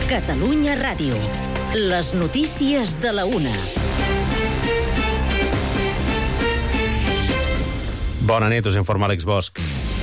Catalunya Ràdio. Les notícies de la una. Bona nit, us informa Àlex Bosch.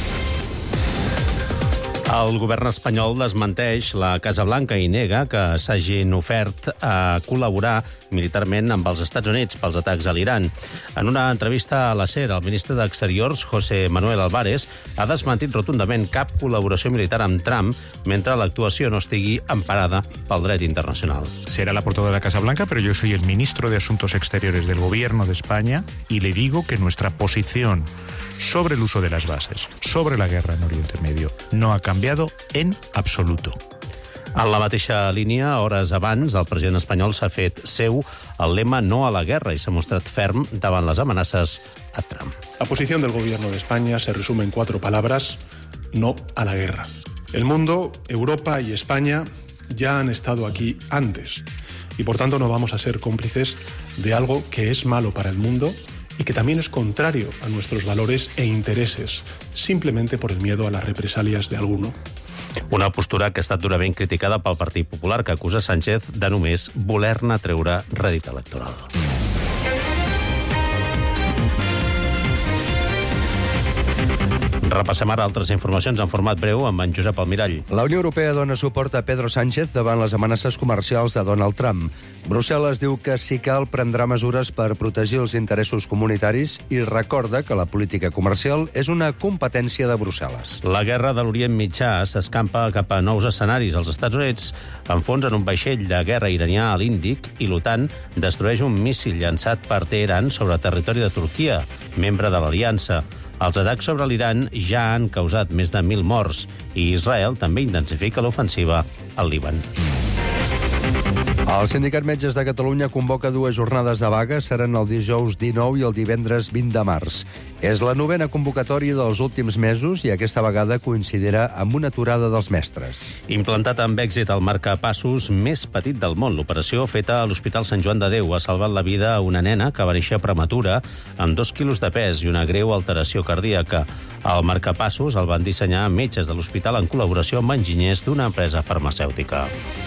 El govern espanyol desmenteix la Casa Blanca i nega que s'hagin ofert a col·laborar militarment amb els Estats Units pels atacs a l'Iran. En una entrevista a la SER, el ministre d'Exteriors, José Manuel Álvarez, ha desmentit rotundament cap col·laboració militar amb Trump mentre l'actuació no estigui emparada pel dret internacional. Será la portavoz de la Casa Blanca, pero yo soy el ministro de Asuntos Exteriores del Gobierno de España y le digo que nuestra posición sobre el uso de las bases, sobre la guerra en Oriente Medio, no ha cambiado en absoluto. En la mateixa línia, hores abans, el president espanyol s'ha fet seu el lema no a la guerra i s'ha mostrat ferm davant les amenaces a Trump. La posición del Gobierno de España se resume en 4 palabras: no a la guerra. El mundo, Europa y España ya han estado aquí antes y por tanto no vamos a ser cómplices de algo que es malo para el mundo y que también es contrario a nuestros valores e intereses, simplemente por el miedo a las represalias de alguno. Una postura que ha estat durament criticada pel Partit Popular, que acusa Sánchez de només voler-ne treure rèdit electoral. Repassem ara altres informacions en format breu amb en Josep Almirall. La Unió Europea dona suport a Pedro Sánchez davant les amenaces comercials de Donald Trump. Brussel·les diu que si cal prendrà mesures per protegir els interessos comunitaris i recorda que la política comercial és una competència de Brussel·les. La guerra de l'Orient Mitjà s'escampa cap a nous escenaris. Els Estats Units enfonsen un vaixell de guerra iranià a l'Índic i l'OTAN destrueix un míssil llançat per Teheran sobre territori de Turquia, membre de l'Aliança. Els atacs sobre l'Iran ja han causat més de 1.000 morts i Israel també intensifica l'ofensiva al Líban. El Sindicat Metges de Catalunya convoca 2 jornades de vaga, seran el dijous 19 i el divendres 20 de març. És la 9ª convocatòria dels últims mesos i aquesta vegada coincidirà amb una aturada dels mestres. Implantat amb èxit el marcapassos més petit del món, l'operació feta a l'Hospital Sant Joan de Déu ha salvat la vida a una nena que va néixer prematura amb 2 quilos de pes i una greu alteració cardíaca. El marcapassos el van dissenyar metges de l'hospital en col·laboració amb enginyers d'una empresa farmacèutica.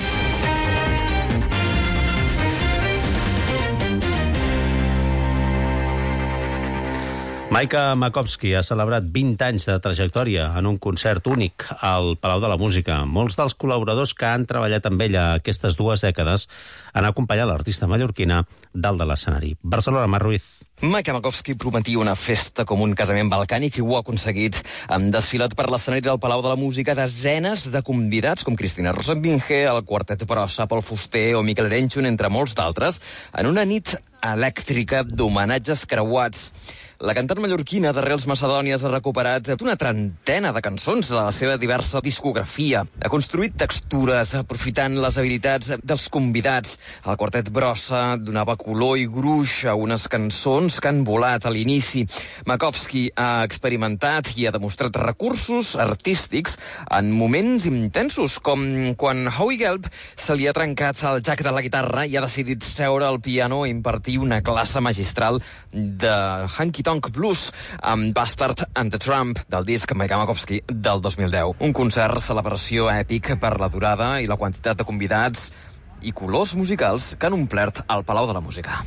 Maika Makovsky ha celebrat 20 anys de trajectòria en un concert únic al Palau de la Música. Molts dels col·laboradors que han treballat amb ella aquestes 2 dècades han acompanyat l'artista mallorquina dalt de l'escenari. Barcelona, Mar Ruiz. Maika Makovsky prometia una festa com un casament balcànic i ho ha aconseguit. Han desfilat per l'escenari del Palau de la Música desenes de convidats com Cristina Rosenvinge, el Quartet Brossa, Pol Fuster o Miquel Erenchun, entre molts d'altres, en una nit elèctrica d'homenatges creuats. La cantant mallorquina d'arrels macedònies ha recuperat una trentena de cançons de la seva diversa discografia. Ha construït textures aprofitant les habilitats dels convidats. El Quartet Brossa donava color i gruix a unes cançons que han volat a l'inici. Makovsky ha experimentat i ha demostrat recursos artístics en moments intensos, com quan Howie Gelb se li ha trencat el jack de la guitarra i ha decidit seure al piano i impartir una classe magistral de Hanky Tonk Blues amb Bastard and the Trump, del disc Maika Makovsky del 2010. Un concert celebració èpic per la durada i la quantitat de convidats i colors musicals que han omplert el Palau de la Música.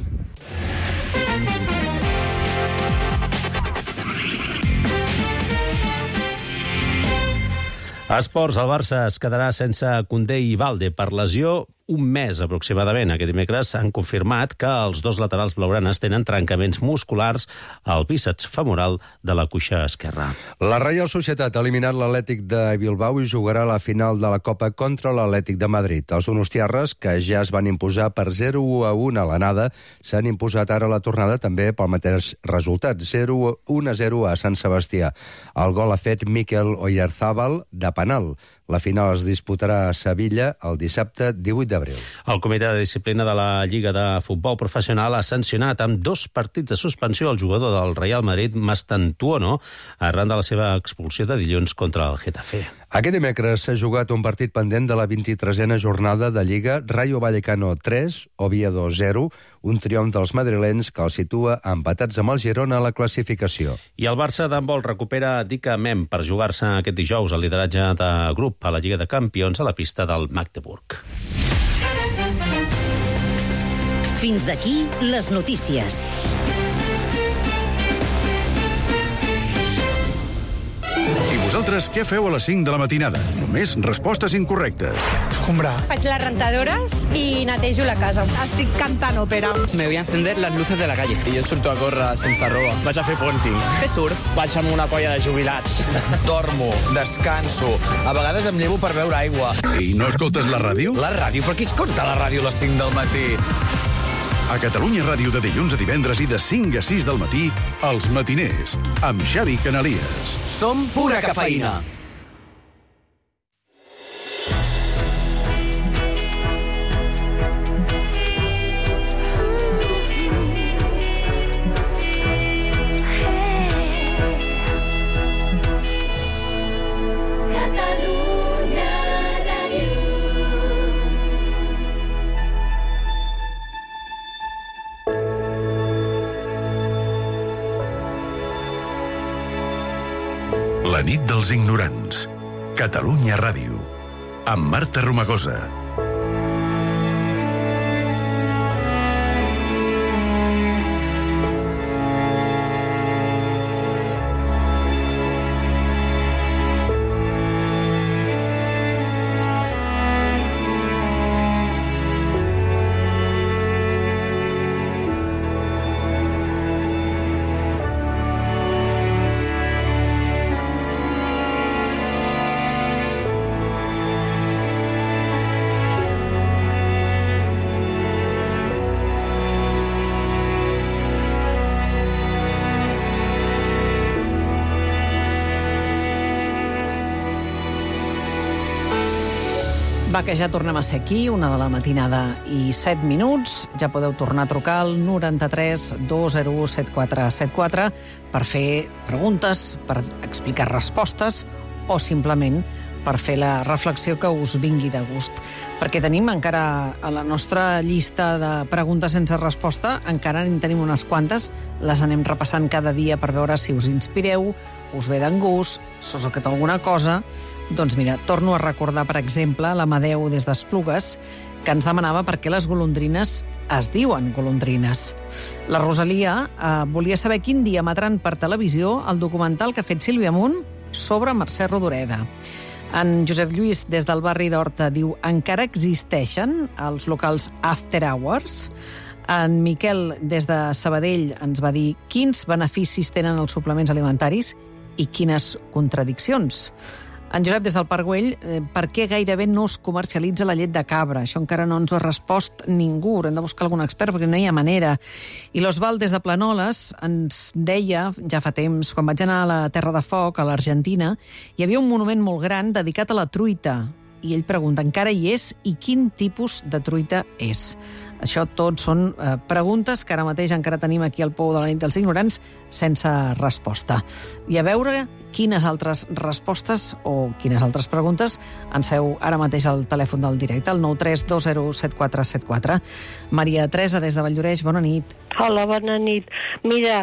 A esports, el Barça es quedarà sense Koundé i Balde per lesió un mes aproximadament. Aquest dimecres s'han confirmat que els 2 laterals blaugranes tenen trencaments musculars al bíceps femoral de la cuixa esquerra. La Reial Societat ha eliminat l'Atlètic de Bilbao i jugarà la final de la Copa contra l'Atlètic de Madrid. Els donostiarres, que ja es van imposar per 0-1 a l'anada, s'han imposat ara a la tornada també pel mateix resultat, 0-1-0 a Sant Sebastià. El gol ha fet Mikel Oyarzábal de penal. La final es disputarà a Sevilla el dissabte 18 de d'abril. El Comitè de Disciplina de la Lliga de Futbol Professional ha sancionat amb 2 partits de suspensió el jugador del Real Madrid, Mastantuono, arran de la seva expulsió de dilluns contra el Getafe. Aquest dimecres s'ha jugat un partit pendent de la 23a jornada de Lliga, Rayo Vallecano 3, Oviedo 0, un triomf dels madrilenys que els situa empatats amb el Girona a la classificació. I el Barça d'handbol recupera Dika Mem per jugar-se aquest dijous el lideratge de grup a la Lliga de Campions a la pista del Magdeburg. Fins aquí les notícies. I vosaltres què feu a les 5 de la matinada? Només respostes incorrectes. Escombrar. Faig les rentadores i netejo la casa. Estic cantant òpera. Me voy a encender las luces de la calle. I jo surto a córrer sense roba. Vaig a fer ponting. Fer surf. Vaig amb una colla de jubilats. Dormo, descanso. A vegades em llevo per beure aigua. I no escoltes la ràdio? La ràdio? Per qui escolta la ràdio a les 5 del matí? A Catalunya Ràdio de dilluns a divendres i de 5 a 6 del matí, Els Matiners, amb Xavi Canalies. Som pura cafeïna. La nit dels ignorants. Catalunya Ràdio. Amb Marta Romagosa. Va, que ja tornem a ser aquí, 1 de la matinada i 7 minuts. Ja podeu tornar a trucar al 93 201 7474 per fer preguntes, per explicar respostes o simplement per fer la reflexió que us vingui de gust. Perquè tenim encara a la nostra llista de preguntes sense resposta, encara en tenim unes quantes, les anem repassant cada dia per veure si us inspireu, us ve d'en gust, si us ha quedat alguna cosa. Doncs mira, torno a recordar, per exemple, l'Amadeu des d'Esplugues, que ens demanava per què les golondrines es diuen golondrines. La Rosalia volia saber quin dia emetran per televisió el documental que ha fet Sílvia Munt sobre Mercè Rodoreda. En Josep Lluís, des del barri d'Horta, diu: encara existeixen els locals after hours? En Miquel, des de Sabadell, ens va dir quins beneficis tenen els suplements alimentaris i quines contradiccions. En Josep, des del Parc Güell, per què gairebé no es comercialitza la llet de cabra? Això encara no ens ho ha respost ningú. Haurem de buscar algun expert perquè no hi ha manera. I l'Osvald, des de Planoles, ens deia, ja fa temps, quan vaig anar a la Terra de Foc, a l'Argentina, hi havia un monument molt gran dedicat a la truita. I ell pregunta, encara hi és? I quin tipus de truita és? Això tot són preguntes que ara mateix encara tenim aquí al Pou de la nit dels ignorants sense resposta. I a veure quines altres respostes o quines altres preguntes ens feu ara mateix al telèfon del directe, el 93207474. Maria Teresa, des de Valldoreix, bona nit. Hola, bona nit. Mira,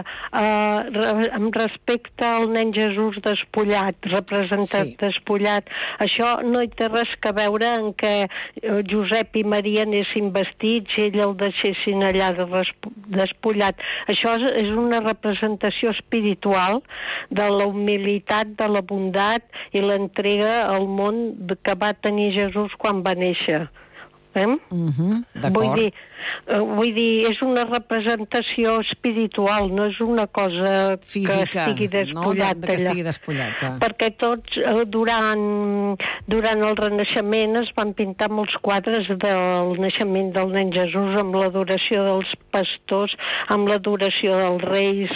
amb respecte al nen Jesús despullat, representat despullat, això no hi té res que veure en què Josep i Maria anessin vestits i ell el deixessin allà despullat. Això és una representació espiritual de la humilitat, de la bondat i l'entrega al món que va tenir Jesús quan va néixer. Vull dir, és una representació espiritual, no és una cosa física, que estigui despullat, no? Que estigui despullat. Perquè tots, durant el Renaixement, es van pintar molts quadres del naixement del nen Jesús amb l'adoració dels pastors, amb l'adoració dels reis,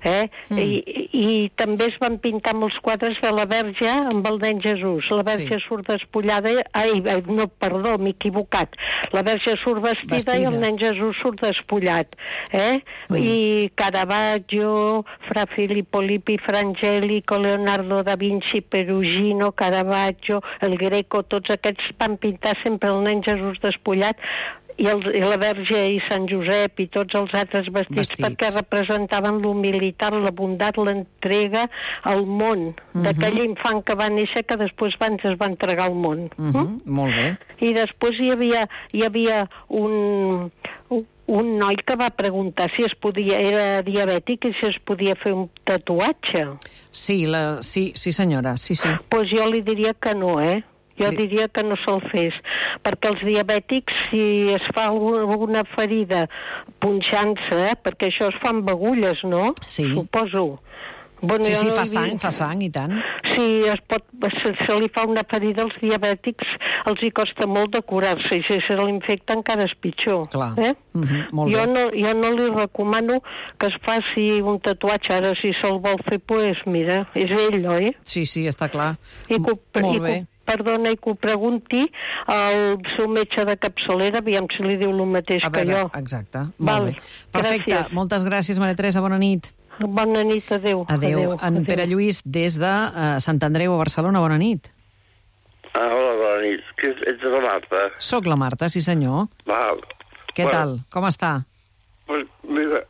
I també es van pintar molts quadres de la Verge amb el nen Jesús. La Verge surt despullada, m'he equivocat. despullat. La Verge surt vestida i el nen Jesús surt despullat. I Caravaggio, Fra Filippo Lippi, Frangelico, Leonardo da Vinci, Perugino, Caravaggio, el Greco, tots aquests van pintar sempre el nen Jesús despullat, i la Verge i Sant Josep i tots els altres vestits. Perquè representaven l'humilitat, la bondat, l'entrega al món d'aquell infant que va néixer, que després es va entregar al món. Molt bé. I després hi havia un noi que va preguntar si era diabètic i si es podia fer un tatuatge. Sí, senyora, sí. Doncs jo li diria que no, Jo diria que no se'l fes, perquè els diabètics, si es fa alguna ferida punxant-se, perquè això es fa amb agulles, no? Sí. Suposo. Bueno, sí, fa sang, i tant. Sí, se li fa una ferida als diabètics, els hi costa molt de curar-se, i si se l'infecta encara és pitjor. Clar. Molt bé. Jo no li recomano que es faci un tatuatge, ara si se'l vol fer, doncs mira, és ell, oi? Sí, està clar. Molt bé. Perdona, i que ho pregunti al seu metge de capçalera, aviam si li diu el mateix que jo. Exacte, molt bé. Perfecte, moltes gràcies, Maria Teresa, bona nit. Bona nit, adéu. Adéu. En Pere Lluís, des de Sant Andreu, a Barcelona, bona nit. Hola, bona nit. Ets la Marta? Soc la Marta, sí senyor. Val. Què tal? Com està? Pues mira,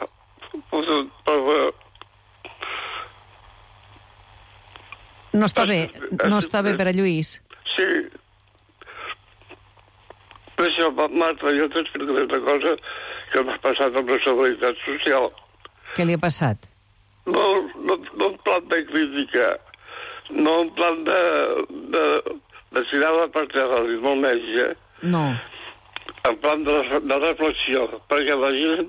no està bé, Pere Lluís. Sí. Per això, Marta, jo t'explicaré una cosa que m'ha passat amb la Seguretat Social. Què li ha passat? No en plan de crítica, no en plan de tirar la per terra, dir-me el metge. No. En plan de reflexió, perquè la gent,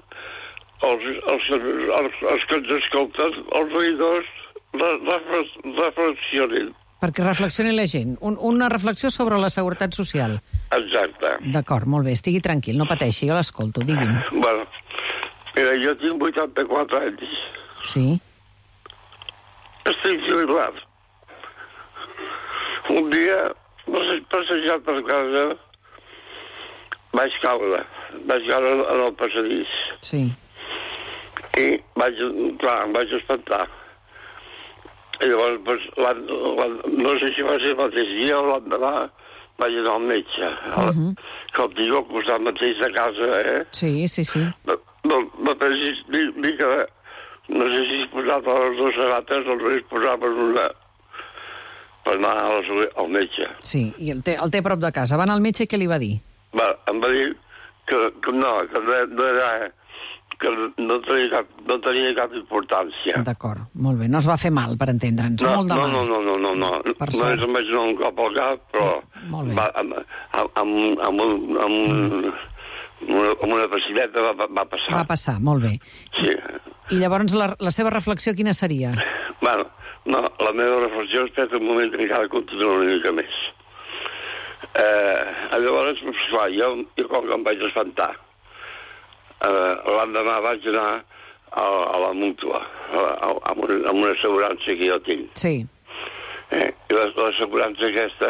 els que ens escolten, els veïdors, reflexionin. Perquè reflexioni la gent. Una reflexió sobre la seguretat social. Exacte. D'acord, molt bé. Estigui tranquil, no pateixi, jo l'escolto, digui'm. Bueno, mira, jo tinc 84 anys. Sí. Estic jubilat. Un dia, passejant per casa, vaig caure en el passadís. Sí. I em vaig espantar. I llavors, no sé si va ser el mateix dia o l'endemà, vaig anar al metge. Que el tinc al costat mateix de casa, Sí. No pensis ni que... No sé si he posat a les dues sabates o només posaven una per anar al metge. Sí, i el té a prop de casa. Va anar al metge i què li va dir? Em va dir que no era... que no tenia cap importància. D'acord, molt bé. No es va fer mal, per entendre'ns. Molt de mal. No. Només em vaig donar un cop al cap, però amb una passideta va passar. Va passar, molt bé. Sí. I llavors la seva reflexió quina seria? Bueno, no, la meva reflexió espera un moment que encara continua una mica més. Llavors, clar, jo com que em vaig espantar, l'endemà vaig anar a la mútua, amb una assegurança que jo tinc. Sí. I l'assegurança aquesta,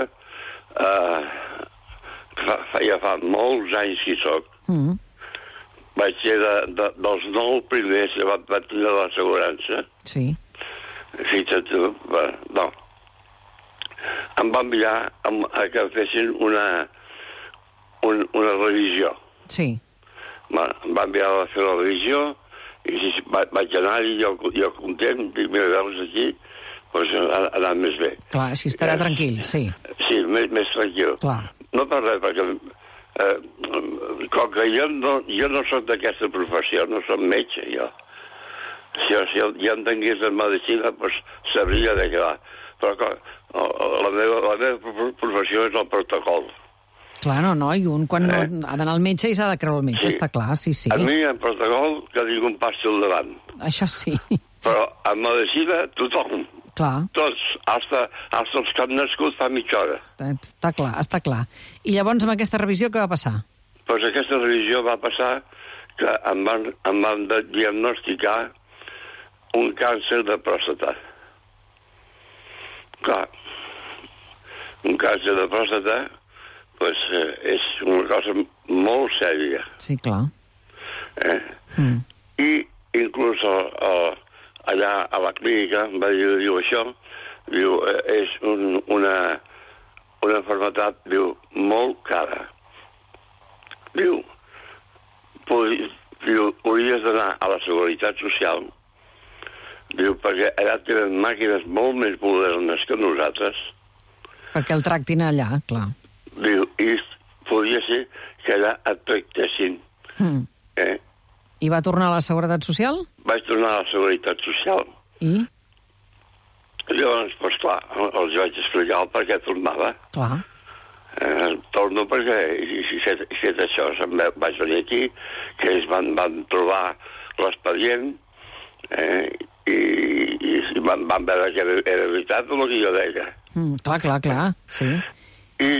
fa molts anys que hi soc, vaig ser dels 9 primers que va tenir l'assegurança. Sí. Fixa't tu, no. Em va enviar que fessin una revisió. Sí. Em va enviar a fer la revisió i vaig anar-hi, jo content, dic, mira, veus aquí, doncs anar més bé. Clar, així estarà tranquil, sí. Sí, més tranquil. Clar. No per res, perquè com que jo no soc d'aquesta professió, no soc metge, jo. Si jo entengués en medicina, doncs sabria de què va. Però la meva professió és el protocol. Clar, no, i un quan ha d'anar al metge i s'ha de creure el metge, està clar, sí. A mi, en protocol, que ningú em passi al davant. Això sí. Però en medicina, tothom. Clar. Tots, hasta els que han nascut fa mitja hora. Està clar. I llavors, amb aquesta revisió, què va passar? Doncs aquesta revisió va passar que em van diagnosticar un càncer de pròstata. Clar, un càncer de pròstata és una cosa molt sèria. Sí, clar. I inclús allà a la clínica em va dir, diu, això, diu, és una malaltia, diu, molt cara. Diu, hauries d'anar a la Seguretat Social, diu, perquè allà tenen màquines molt més modernes que nosaltres. Perquè el tractin allà, clar. Diu, i podria ser que allà et tractessin. I va tornar a la Seguretat Social? Vaig tornar a la Seguretat Social. I? Llavors, doncs clar, els vaig explicar el per què tornava. Clar. Torno perquè he fet això, vaig venir aquí, que ells van trobar l'expedient i van veure que era veritat el que jo deia. Clar, sí. I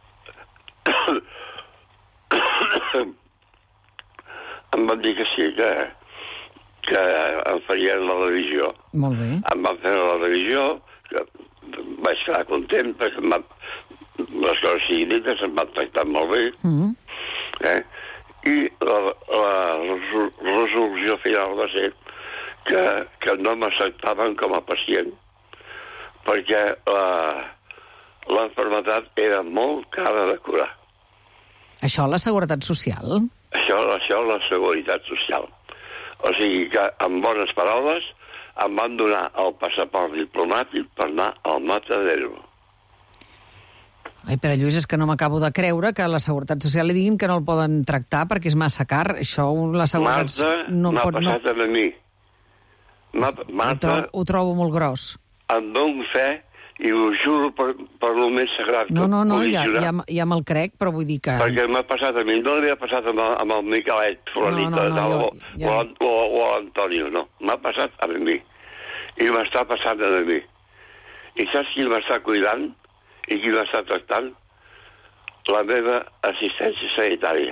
em van dir que sí, que em farien la revisió. Molt bé. Em van fer la revisió, que vaig quedar content perquè les coses siguin dites, em van tractar molt bé. I la resolució final va ser que no m'acceptaven com a pacient perquè l'enfermetat era molt cara de curar. Això a la Seguretat Social? Això a la Seguretat Social. O sigui que, amb bones paraules, em van donar el passaport diplomàtic per anar al Matadero. Ai, Pere Lluís, és que no m'acabo de creure que a la Seguretat Social li diguin que no el poden tractar perquè és massa car. Això la Seguretat... Marta, m'ha passat a mi. Marta... Ho trobo molt gros. Em dono fe i ho juro per lo més sagrat. No, ja me'l crec, però vull dir que... Perquè m'ha passat a mi, no li ha passat amb el Miquelet Florenita o l'Antonio, no. M'ha passat a mi. I m'està passant a mi. I saps qui m'està cuidant i qui m'està tractant? La meva assistència sanitària.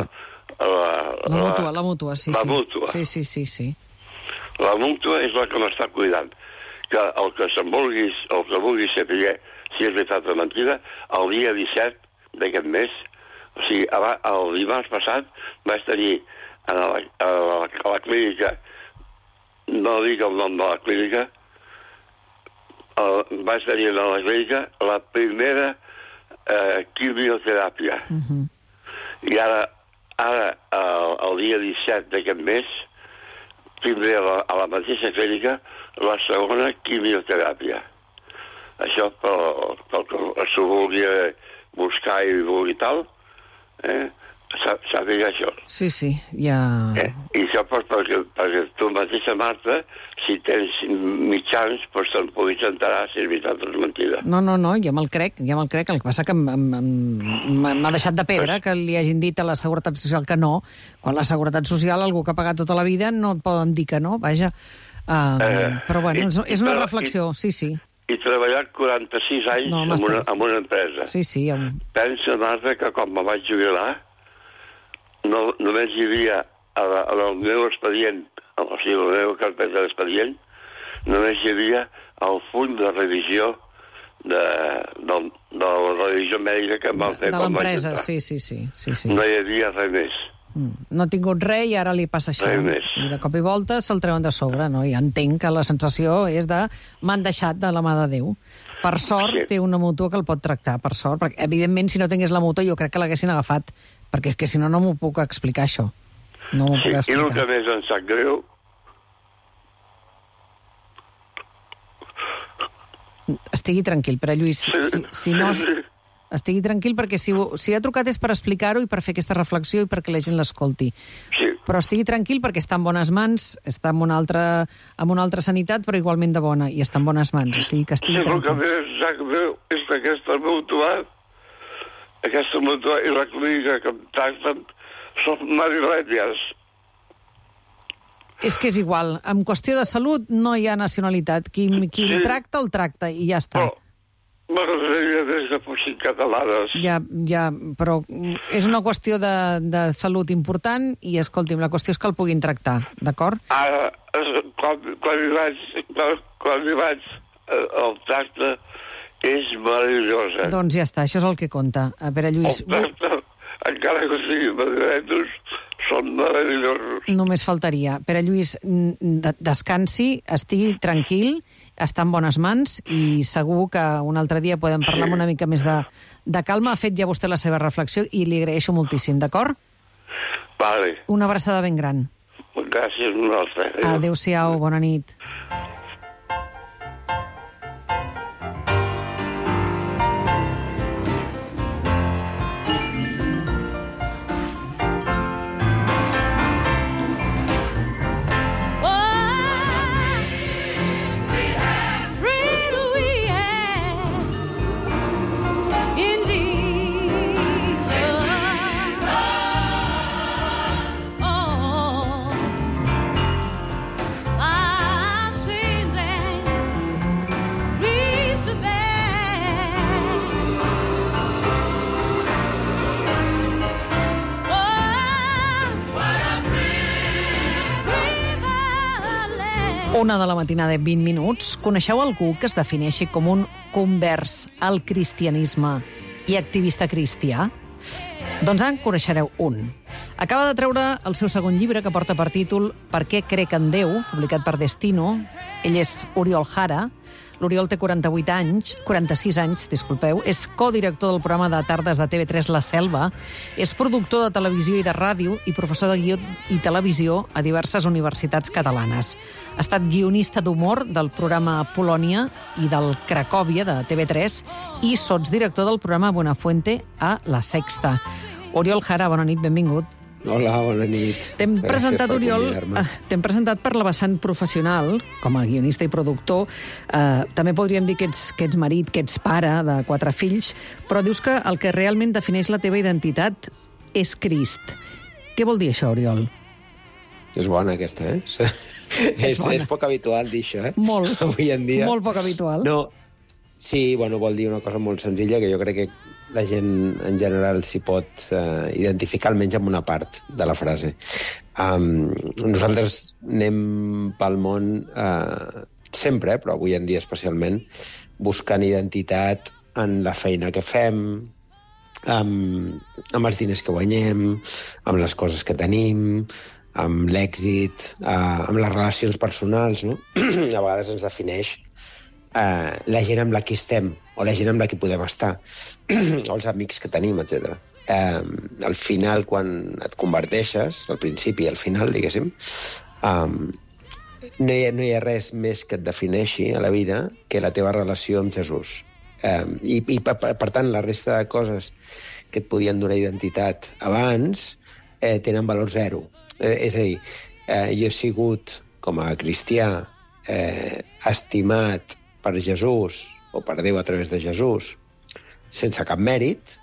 La mútua, sí. La mútua. Sí. La mútua és la que m'està cuidant. Que el que vulgui saber si és veritat o mentida, el dia 17 d'aquest mes, o sigui, el dimarts passat, vaig tenir a la clínica, no dic el nom de la clínica, vaig tenir a la clínica la primera quimioteràpia. I ara, el dia 17 d'aquest mes, tindré a la mateixa clínica la segona quimioteràpia. Això pel que s'ho vulgui buscar i vulgui tal, sàpiga això. Sí, ja... I això perquè tu mateixa, Marta, si tens mitjans, doncs te'n puguis enterar si és veritat o és mentida. No, ja me'l crec. El que passa que m'ha deixat de pedra que li hagin dit a la Seguretat Social que no, quan la Seguretat Social, algú que ha pagat tota la vida, no et poden dir que no, vaja. Però bueno, és una reflexió, sí. I treballat 46 anys en una empresa. Sí. Pensa, Marta, que quan me vaig jubilar, només hi havia en el meu expedient, o sigui, la meva carpeta d'expedient, només hi havia el full de revisió de la revisió mèdica que em van fer quan vaig entrar. De l'empresa, sí. No hi havia res més. No ha tingut res i ara li passa això. Res més. I de cop i volta se'l treuen de sobre, no? I entenc que la sensació és de m'han deixat de la mà de Déu. Per sort té una mútua que el pot tractar, per sort, perquè evidentment si no tingués la mútua jo crec que l'haguessin agafat, perquè és que si no, no m'ho puc explicar, això. No m'ho puc explicar. I el que més em sap greu... Estigui tranquil, Pere Lluís. Si no... Estigui tranquil, perquè si ha trucat és per explicar-ho i per fer aquesta reflexió i perquè la gent l'escolti. Sí. Però estigui tranquil perquè està en bones mans, està en una altra sanitat, però igualment de bona, i està en bones mans. O sigui que estigui tranquil. El que més sap greu és que aquesta mútua i la clínica que em tracten són madrilenyes. És que és igual. En qüestió de salut no hi ha nacionalitat. Qui el tracta i ja està. M'agradaria des que fossin catalanes. Ja, però és una qüestió de salut important i, escolti'm, la qüestió és que el puguin tractar, d'acord? Ara, quan hi vaig, el tracte és meravellós. Doncs ja està, això és el que compta. A Pere Lluís... encara que siguin madrilenys, són meravellosos. Només faltaria. Pere Lluís, descansi, estigui tranquil, està en bones mans i segur que un altre dia podem parlar amb una mica més de calma. Ha fet ja vostè la seva reflexió i li agraeixo moltíssim, d'acord? Vale. Una abraçada ben gran. Gràcies, nosaltres. Adéu-siau, bona nit. Una de la matinada de 20 minuts. Coneixeu algú que es defineixi com un convers al cristianisme i activista cristià? Doncs en coneixereu un. Acaba de treure el seu segon llibre, que porta per títol Per què crec en Déu, publicat per Destino. Ell és Oriol Jara. L'Oriol té 46 anys, és codirector del programa de tardes de TV3 La Selva, és productor de televisió i de ràdio i professor de guió i televisió a diverses universitats catalanes. Ha estat guionista d'humor del programa Polònia i del Cracòvia de TV3 i sotsdirector del programa Buenafuente a La Sexta. Oriol Jara, bona nit, benvingut. Hola, bona nit. T'hem presentat, Oriol, t'hem presentat per la vessant professional, com a guionista i productor. També podríem dir que ets marit, que ets pare de 4 fills, però dius que el que realment defineix la teva identitat és Crist. Què vol dir això, Oriol? És bona, aquesta, és poc habitual dir això, Molt, avui en dia. Molt poc habitual. No, sí, vol dir una cosa molt senzilla, que jo crec que la gent en general s'hi pot identificar almenys amb una part de la frase. Nosaltres anem pel món sempre, però avui en dia especialment, buscant identitat en la feina que fem, amb els diners que guanyem, amb les coses que tenim, amb l'èxit, amb les relacions personals, no? A vegades ens defineix la gent amb la que estem, o la gent amb la que podem estar, o els amics que tenim, etc. Al final, quan et converteixes, al principi i al final, diguéssim, no hi ha res més que et defineixi a la vida que la teva relació amb Jesús. I per tant, la resta de coses que et podien donar identitat abans tenen valor zero. És a dir, jo he sigut, com a cristià, estimat per Jesús, o per Déu a través de Jesús, sense cap mèrit,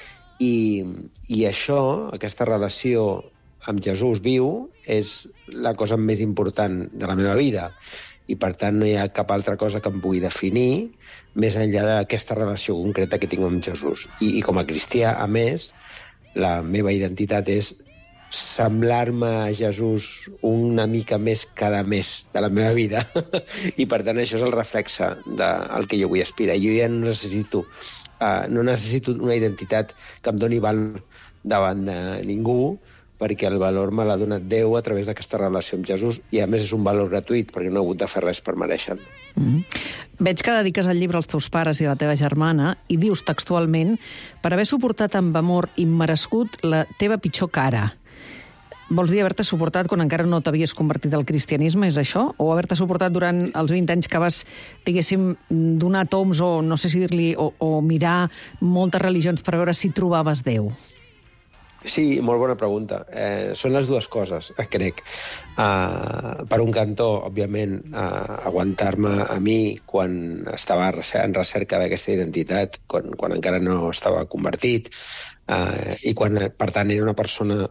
i això, aquesta relació amb Jesús viu, és la cosa més important de la meva vida, i per tant no hi ha cap altra cosa que em pugui definir més enllà d'aquesta relació concreta que tinc amb Jesús. I com a cristià, a més, la meva identitat és semblar-me a Jesús una mica més cada mes de la meva vida. I per tant això és el reflexe del que jo vull aspirar. Jo ja no necessito una identitat que em doni valor davant de ningú, perquè el valor me l'ha donat Déu a través d'aquesta relació amb Jesús, i a més és un valor gratuït, perquè no he hagut de fer res per mereixer-lo. Veig que dediques el llibre als teus pares i a la teva germana, i dius textualment: per haver suportat amb amor immerescut la teva pitjor cara. Vols dir haver-te suportat quan encara no t'havies convertit al cristianisme, és això? O haver-te suportat durant els 20 anys que vas, diguéssim, donar toms, o no sé si dir-li, o mirar moltes religions per veure si trobaves Déu? Sí, molt bona pregunta. Són les dues coses, crec. Per un cantó, òbviament, aguantar-me a mi quan estava en recerca d'aquesta identitat, quan encara no estava convertit, i quan, per tant, era una persona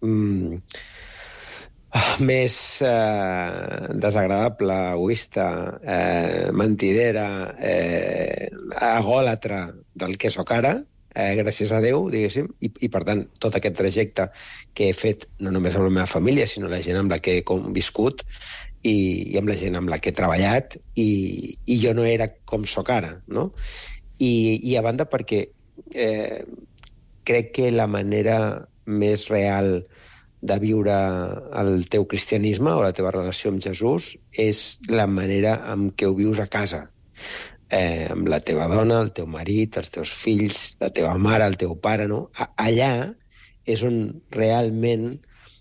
més desagradable, egoista, mentidera, egòlatra del que sóc ara, gràcies a Déu, diguéssim, i per tant tot aquest trajecte que he fet no només amb la meva família, sinó la gent amb la que he conviscut i amb la gent amb la que he treballat, i jo no era com sóc ara, no? I a banda perquè crec que la manera més real de viure el teu cristianisme o la teva relació amb Jesús és la manera en què ho vius a casa. Amb la teva dona, el teu marit, els teus fills, la teva mare, el teu pare, no? Allà és on realment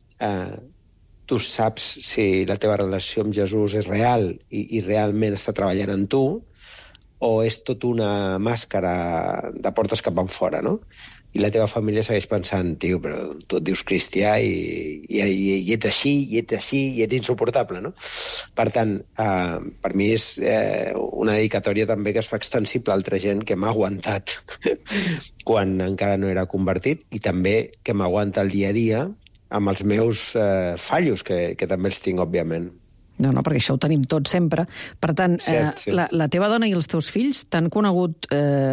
tu saps si la teva relació amb Jesús és real i realment està treballant en tu, o és tot una màscara de portes cap enfora, no? I la teva família segueix pensant, tio, però tu et dius cristià i ets així, i ets insuportable, no? Per tant, per mi és una dedicatòria també que es fa extensible a altra gent que m'ha aguantat quan encara no era convertit i també que m'aguanta el dia a dia amb els meus fallos, que també els tinc, òbviament. No, perquè això ho tenim tots sempre. Per tant, Cert. la teva dona i els teus fills t'han conegut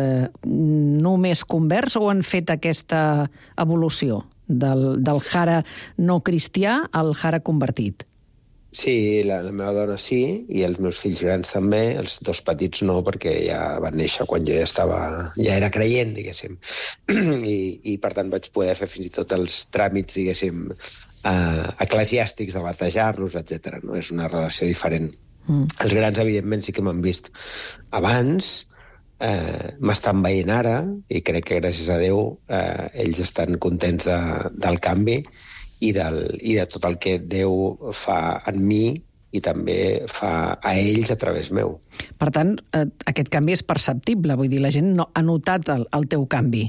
només converts o han fet aquesta evolució del Jara no cristià al Jara convertit? Sí, la meva dona sí, i els meus fills grans també, els dos petits no, perquè ja van néixer quan jo ja era creient, diguéssim. I per tant vaig poder fer fins i tot els tràmits, diguéssim, eclesiàstics de batejar-los, etc. No? És una relació diferent. Els grans, evidentment, sí que m'han vist abans, m'estan veient ara, i crec que, gràcies a Déu, ells estan contents del canvi i de tot el que Déu fa en mi i també fa a ells a través meu. Per tant, aquest canvi és perceptible, vull dir, la gent ha notat el teu canvi.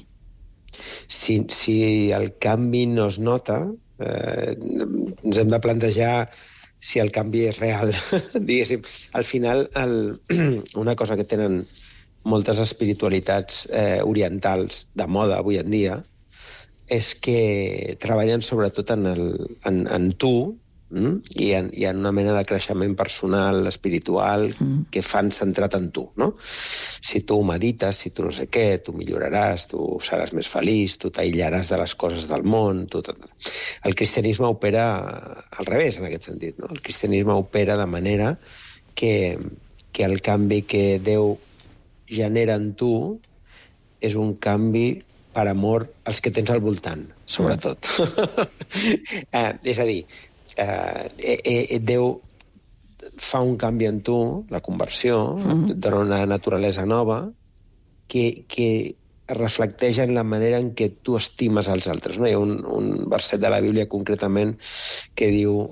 Si el canvi no es nota, ens hem de plantejar si el canvi és real. Diguéssim, al final, una cosa que tenen moltes espiritualitats orientals de moda avui en dia és que treballen sobretot en tu i en una mena de creixement personal, espiritual, que fan centrat en tu, no? Si tu medites, si tu no sé què, tu milloraràs, tu seràs més feliç, tu t'aïllaràs de les coses del món... El cristianisme opera al revés, en aquest sentit, no? El cristianisme opera de manera que el canvi que Déu genera en tu és un canvi per amor als que tens al voltant, sobretot. És a dir, Déu fa un canvi en tu, la conversió, et dona una naturalesa nova que reflecteix en la manera en què tu estimes els altres. No? Hi ha un verset de la Bíblia concretament que diu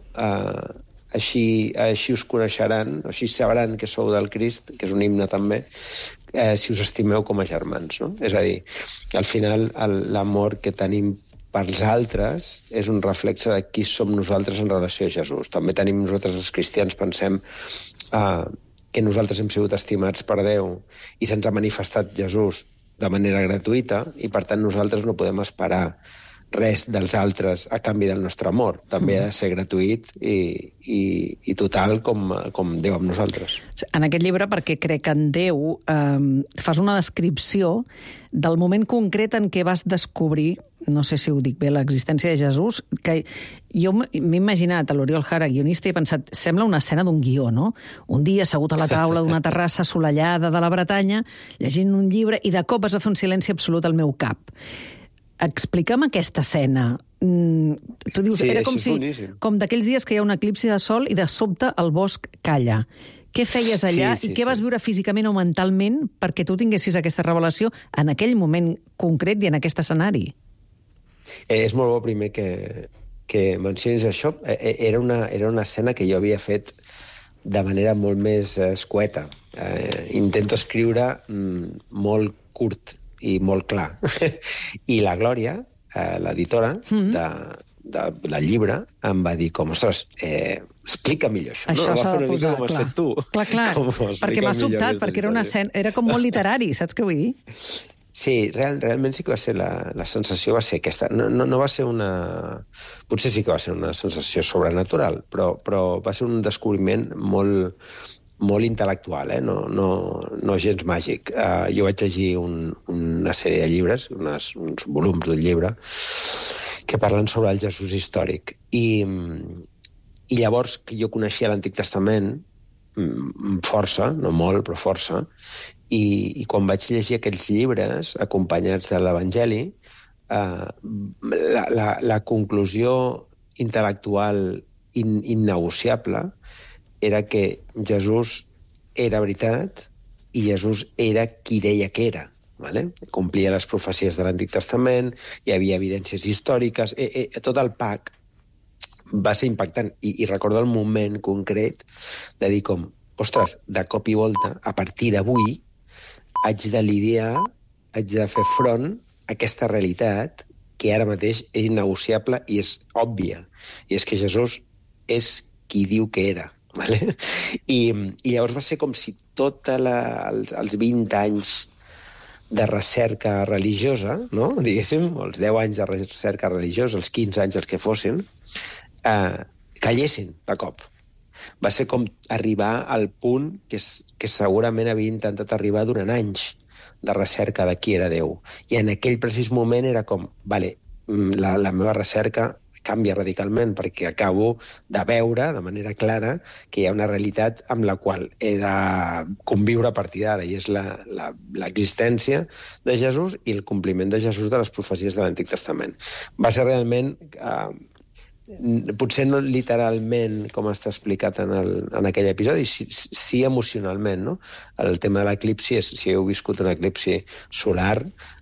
així us coneixeran, o així sabran que sou del Crist, que és un himne també, si us estimeu com a germans. No? És a dir, al final l'amor que tenim pels altres és un reflexe de qui som nosaltres en relació a Jesús. També tenim nosaltres, els cristians, pensem que nosaltres hem sigut estimats per Déu i se'ns ha manifestat Jesús de manera gratuïta i, per tant, nosaltres no podem esperar res dels altres a canvi del nostre amor. També ha de ser gratuït i total com Déu amb nosaltres. En aquest llibre, perquè crec en Déu, fas una descripció del moment concret en què vas descobrir, no sé si ho dic bé, l'existència de Jesús, que jo m'he imaginat a l'Oriol Jara, guionista, i he pensat, sembla una escena d'un guió, no? Un dia assegut a la taula d'una terrassa assolellada de la Bretanya, llegint un llibre, i de cop es va fer un silenci absolut al meu cap. Explica'm aquesta escena. Tu dius, sí, era com d'aquells dies que hi ha un eclipsi de sol i de sobte el bosc calla. Què feies allà i què vas viure físicament o mentalment perquè tu tinguessis aquesta revelació en aquell moment concret i en aquest escenari? És molt bo primer que mencionis això. Era una escena que jo havia fet de manera molt més escueta. Intento escriure molt curt i molt clar. I la Glòria, l'editora del llibre, em va dir ostres, explica millor això. Això s'ha de posar, com has fet tu. Clar, perquè m'ha sobtat, perquè era una escena, era com molt literari, saps què vull dir? Sí, realment sí que va ser la sensació va ser aquesta. No va ser una... Potser sí que va ser una sensació sobrenatural, però va ser un descobriment molt intel·lectual, no gens màgic. Jo vaig llegir una sèrie de llibres, uns volums d'un llibre, que parlen sobre el Jesús històric. I llavors, que jo coneixia l'Antic Testament, força, no molt, però força, i quan vaig llegir aquells llibres acompanyats de l'Evangeli, la conclusió intel·lectual innegociable era que Jesús era veritat i Jesús era qui deia que era. Vale? Complia les profecies de l'Antic Testament, hi havia evidències històriques, tot el pack va ser impactant. I recordo el moment concret de dir com, ostres, de cop i volta, a partir d'avui, haig de lidiar, haig de fer front a aquesta realitat que ara mateix és innegociable i és òbvia. I és que Jesús és qui diu que era. Vale? I llavors va ser com si tots els 20 anys de recerca religiosa, no? Diguéssim, els 10 anys de recerca religiosa, els 15 anys els que fossin, callessin de cop. Va ser com arribar al punt que segurament havia intentat arribar durant anys de recerca de qui era Déu. I en aquell precís moment era com, vale, la meva recerca canvia radicalment perquè acabo de veure de manera clara que hi ha una realitat amb la qual he de conviure a partir d'ara, i és l'existència de Jesús i el compliment de Jesús de les profecies de l'Antic Testament. Va ser realment, potser no literalment com està explicat en aquell episodi, sí emocionalment, no? El tema de l'eclipsi, si heu viscut un eclipsi solar,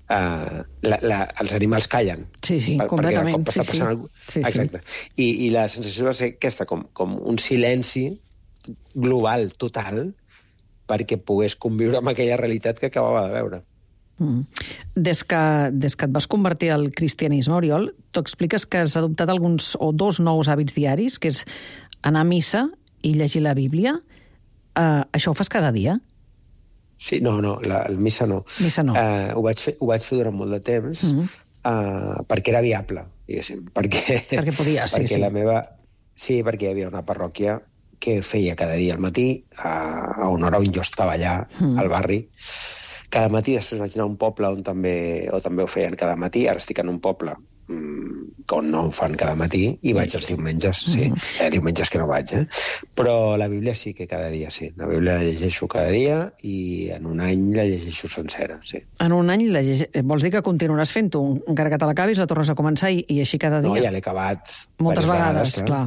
els animals callen. Sí, completament. Perquè de cop està passant alguna cosa. Exacte. I la sensació va ser aquesta, com un silenci global, total, perquè pogués conviure amb aquella realitat que acabava de veure. Des que et vas convertir al cristianisme, Oriol, tu expliques que has adoptat alguns o 2 nous hàbits diaris, que és anar a missa i llegir la Bíblia. Això ho fas cada dia? Sí, no, el missa no. Missa no. Ho vaig fer durant molt de temps perquè era viable, diguéssim. Perquè podies, sí. Sí, perquè hi havia una parròquia que feia cada dia al matí, a una hora on jo estava allà, al barri. Cada matí, després vaig anar a un poble on també ho feien cada matí. Ara estic en un poble on no ho fan cada matí, i vaig els diumenges, sí. Diumenges que no vaig, Però la Bíblia sí que cada dia, sí. La Bíblia la llegeixo cada dia i en un any la llegeixo sencera, sí. En un any vols dir que continuaràs fent-ho? Encara que te l'acabis, la tornes a començar i així cada dia? No, ja l'he acabat moltes vegades, clar.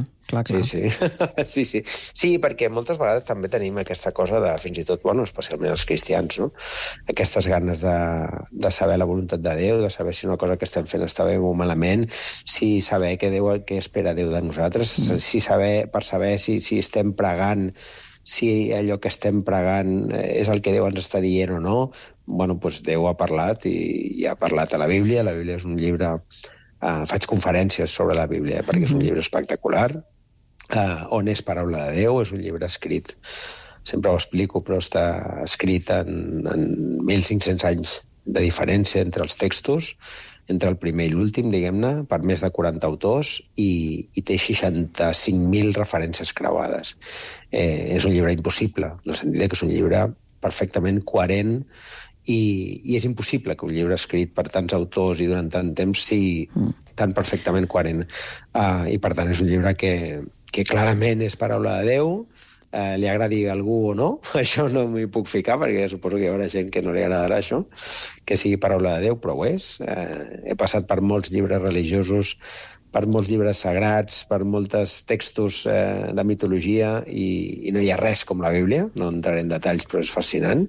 Sí. Sí, perquè moltes vegades també tenim aquesta cosa de, fins i tot, especialment els cristians, no? Aquestes ganes de saber la voluntat de Déu, de saber si una cosa que estem fent està bé o malament, si saber què espera Déu de nosaltres, per saber si estem pregant, si allò que estem pregant és el que Déu ens està dient o no. Doncs Déu ha parlat i ha parlat a la Bíblia. La Bíblia és un llibre... Faig conferències sobre la Bíblia perquè és un llibre espectacular, on és paraula de Déu, és un llibre escrit, sempre ho explico, però està escrit en 1.500 anys de diferència entre els textos, entre el primer i l'últim, diguem-ne, per més de 40 autors, i té 65.000 referències creuades. És un llibre impossible, en el sentit que és un llibre perfectament coherent, i és impossible que un llibre escrit per tants autors i durant tant temps sigui tan perfectament coherent. I per tant és un llibre que clarament és paraula de Déu, li agradi a algú o no, això no m'hi puc ficar, perquè suposo que hi haurà gent que no li agradarà això, que sigui paraula de Déu, però ho és. He passat per molts llibres religiosos, per molts llibres sagrats, per molts textos de mitologia, i no hi ha res com la Bíblia, no entraré en detalls, però és fascinant,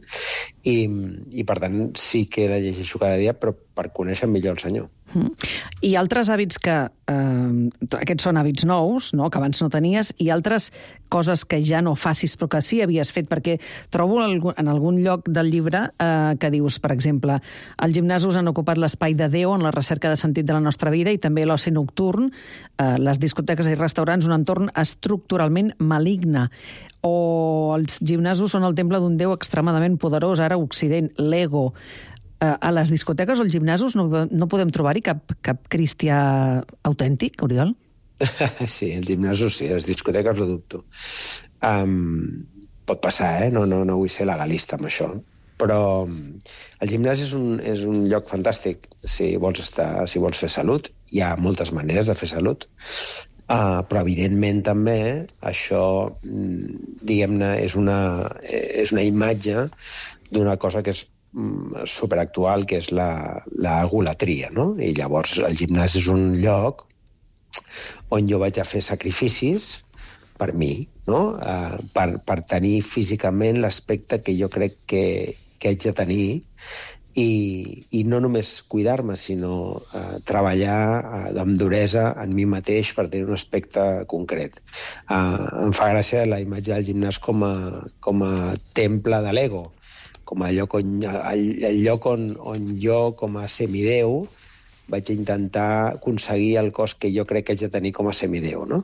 i per tant sí que la llegeixo cada dia, però per conèixer millor el Senyor. I altres hàbits que... aquests són hàbits nous, no?, que abans no tenies, i altres coses que ja no facis però que sí havies fet, perquè trobo en algun lloc del llibre que dius, per exemple, els gimnasos han ocupat l'espai de Déu en la recerca de sentit de la nostra vida, i també l'oci nocturn, les discoteques i restaurants, un entorn estructuralment maligne. O els gimnasos són el temple d'un Déu extremadament poderós, ara a Occident, l'ego. A les discoteques o als gimnasos no podem trobar-hi cap cristià autèntic, Oriol? Sí, els gimnasos sí, les discoteques ho dubto. Pot passar, no vull ser legalista amb això, però el gimnàs és un lloc fantàstic si vols fer salut. Hi ha moltes maneres de fer salut, però evidentment també això, diguem-ne, és una imatge d'una cosa que és superactual, que és la egolatria, no? I llavors el gimnàs és un lloc on jo vaig a fer sacrificis per mi, no? Per tenir físicament l'aspecte que jo crec que haig de tenir i no només cuidar-me, sinó treballar amb duresa en mi mateix per tenir un aspecte concret. Em fa gràcia la imatge del gimnàs com a temple de l'ego, com el lloc on jo, com a semideu, vaig intentar aconseguir el cos que jo crec que haig de tenir com a semideu, no?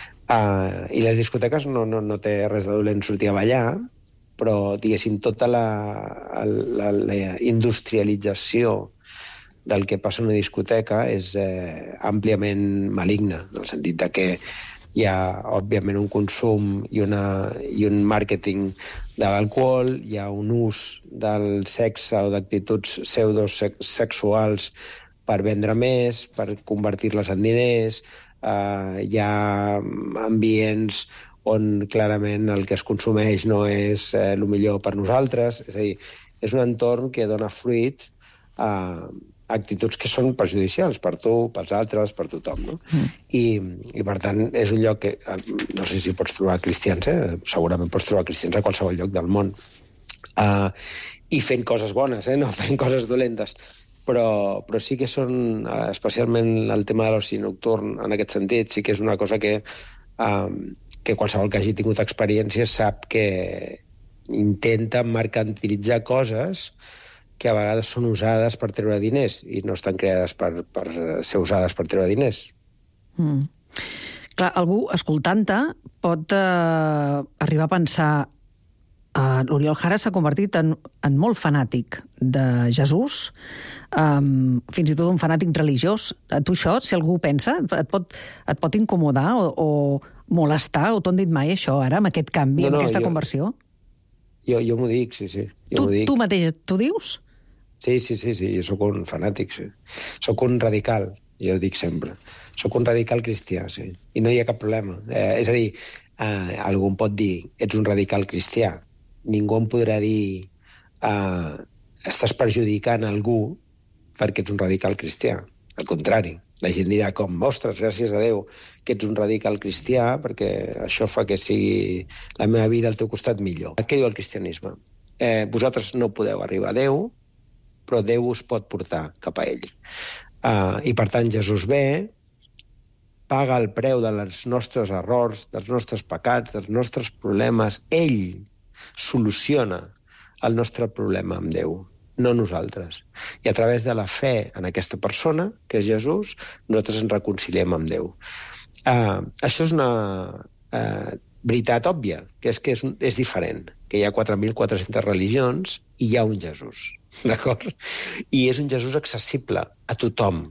I les discoteques no té res de dolent sortir a ballar, però, diguéssim, tota la industrialització del que passa en una discoteca és àmpliament maligna, en el sentit de que hi ha, òbviament, un consum i un màrqueting de l'alcohol, hi ha un ús del sexe o d'actituds pseudosexuals per vendre més, per convertir-les en diners, hi ha ambients on clarament el que es consumeix no és el millor per nosaltres. És a dir, és un entorn que dona fruit a actituds que són perjudicials per tu, pels altres, per tothom, no? I per tant, és un lloc que, no sé si pots trobar cristians, segurament pots trobar cristians a qualsevol lloc del món, i fent coses bones, no fent coses dolentes, però sí que són, especialment el tema de l'oci nocturn, en aquest sentit, sí que és una cosa que qualsevol que hagi tingut experiències sap que intenta mercantilitzar coses que a vegades són usades per treure diners i no estan creades per ser usades per treure diners. Clar, algú, escoltant-te, pot arribar a pensar l'Oriol Jara s'ha convertit en molt fanàtic de Jesús, fins i tot un fanàtic religiós. A tu això, si algú pensa, et pot incomodar o molestar, o t'ho han dit mai, això, ara, amb aquest canvi, amb aquesta conversió? Jo m'ho dic, sí. Tu mateix t'ho dius? Sí, jo sóc un fanàtic, sí. Sóc un radical, jo ho dic sempre. Sóc un radical cristià, sí. I no hi ha cap problema. És a dir, algú em pot dir, ets un radical cristià. Ningú em podrà dir, estàs perjudicant algú perquè ets un radical cristià. Al contrari, la gent dirà com, ostres, gràcies a Déu que ets un radical cristià, perquè això fa que sigui la meva vida al teu costat millor. Què diu el cristianisme? Vosaltres no podeu arribar a Déu, però Déu us pot portar cap a ell. I per tant Jesús ve, paga el preu dels nostres errors, dels nostres pecats, dels nostres problemes. Ell soluciona el nostre problema amb Déu, no nosaltres. I a través de la fe en aquesta persona, que és Jesús, nosaltres ens reconciliem amb Déu. Això és una veritat òbvia, que és diferent, que hi ha 4.400 religions i hi ha un Jesús, d'acord? I és un Jesús accessible a tothom.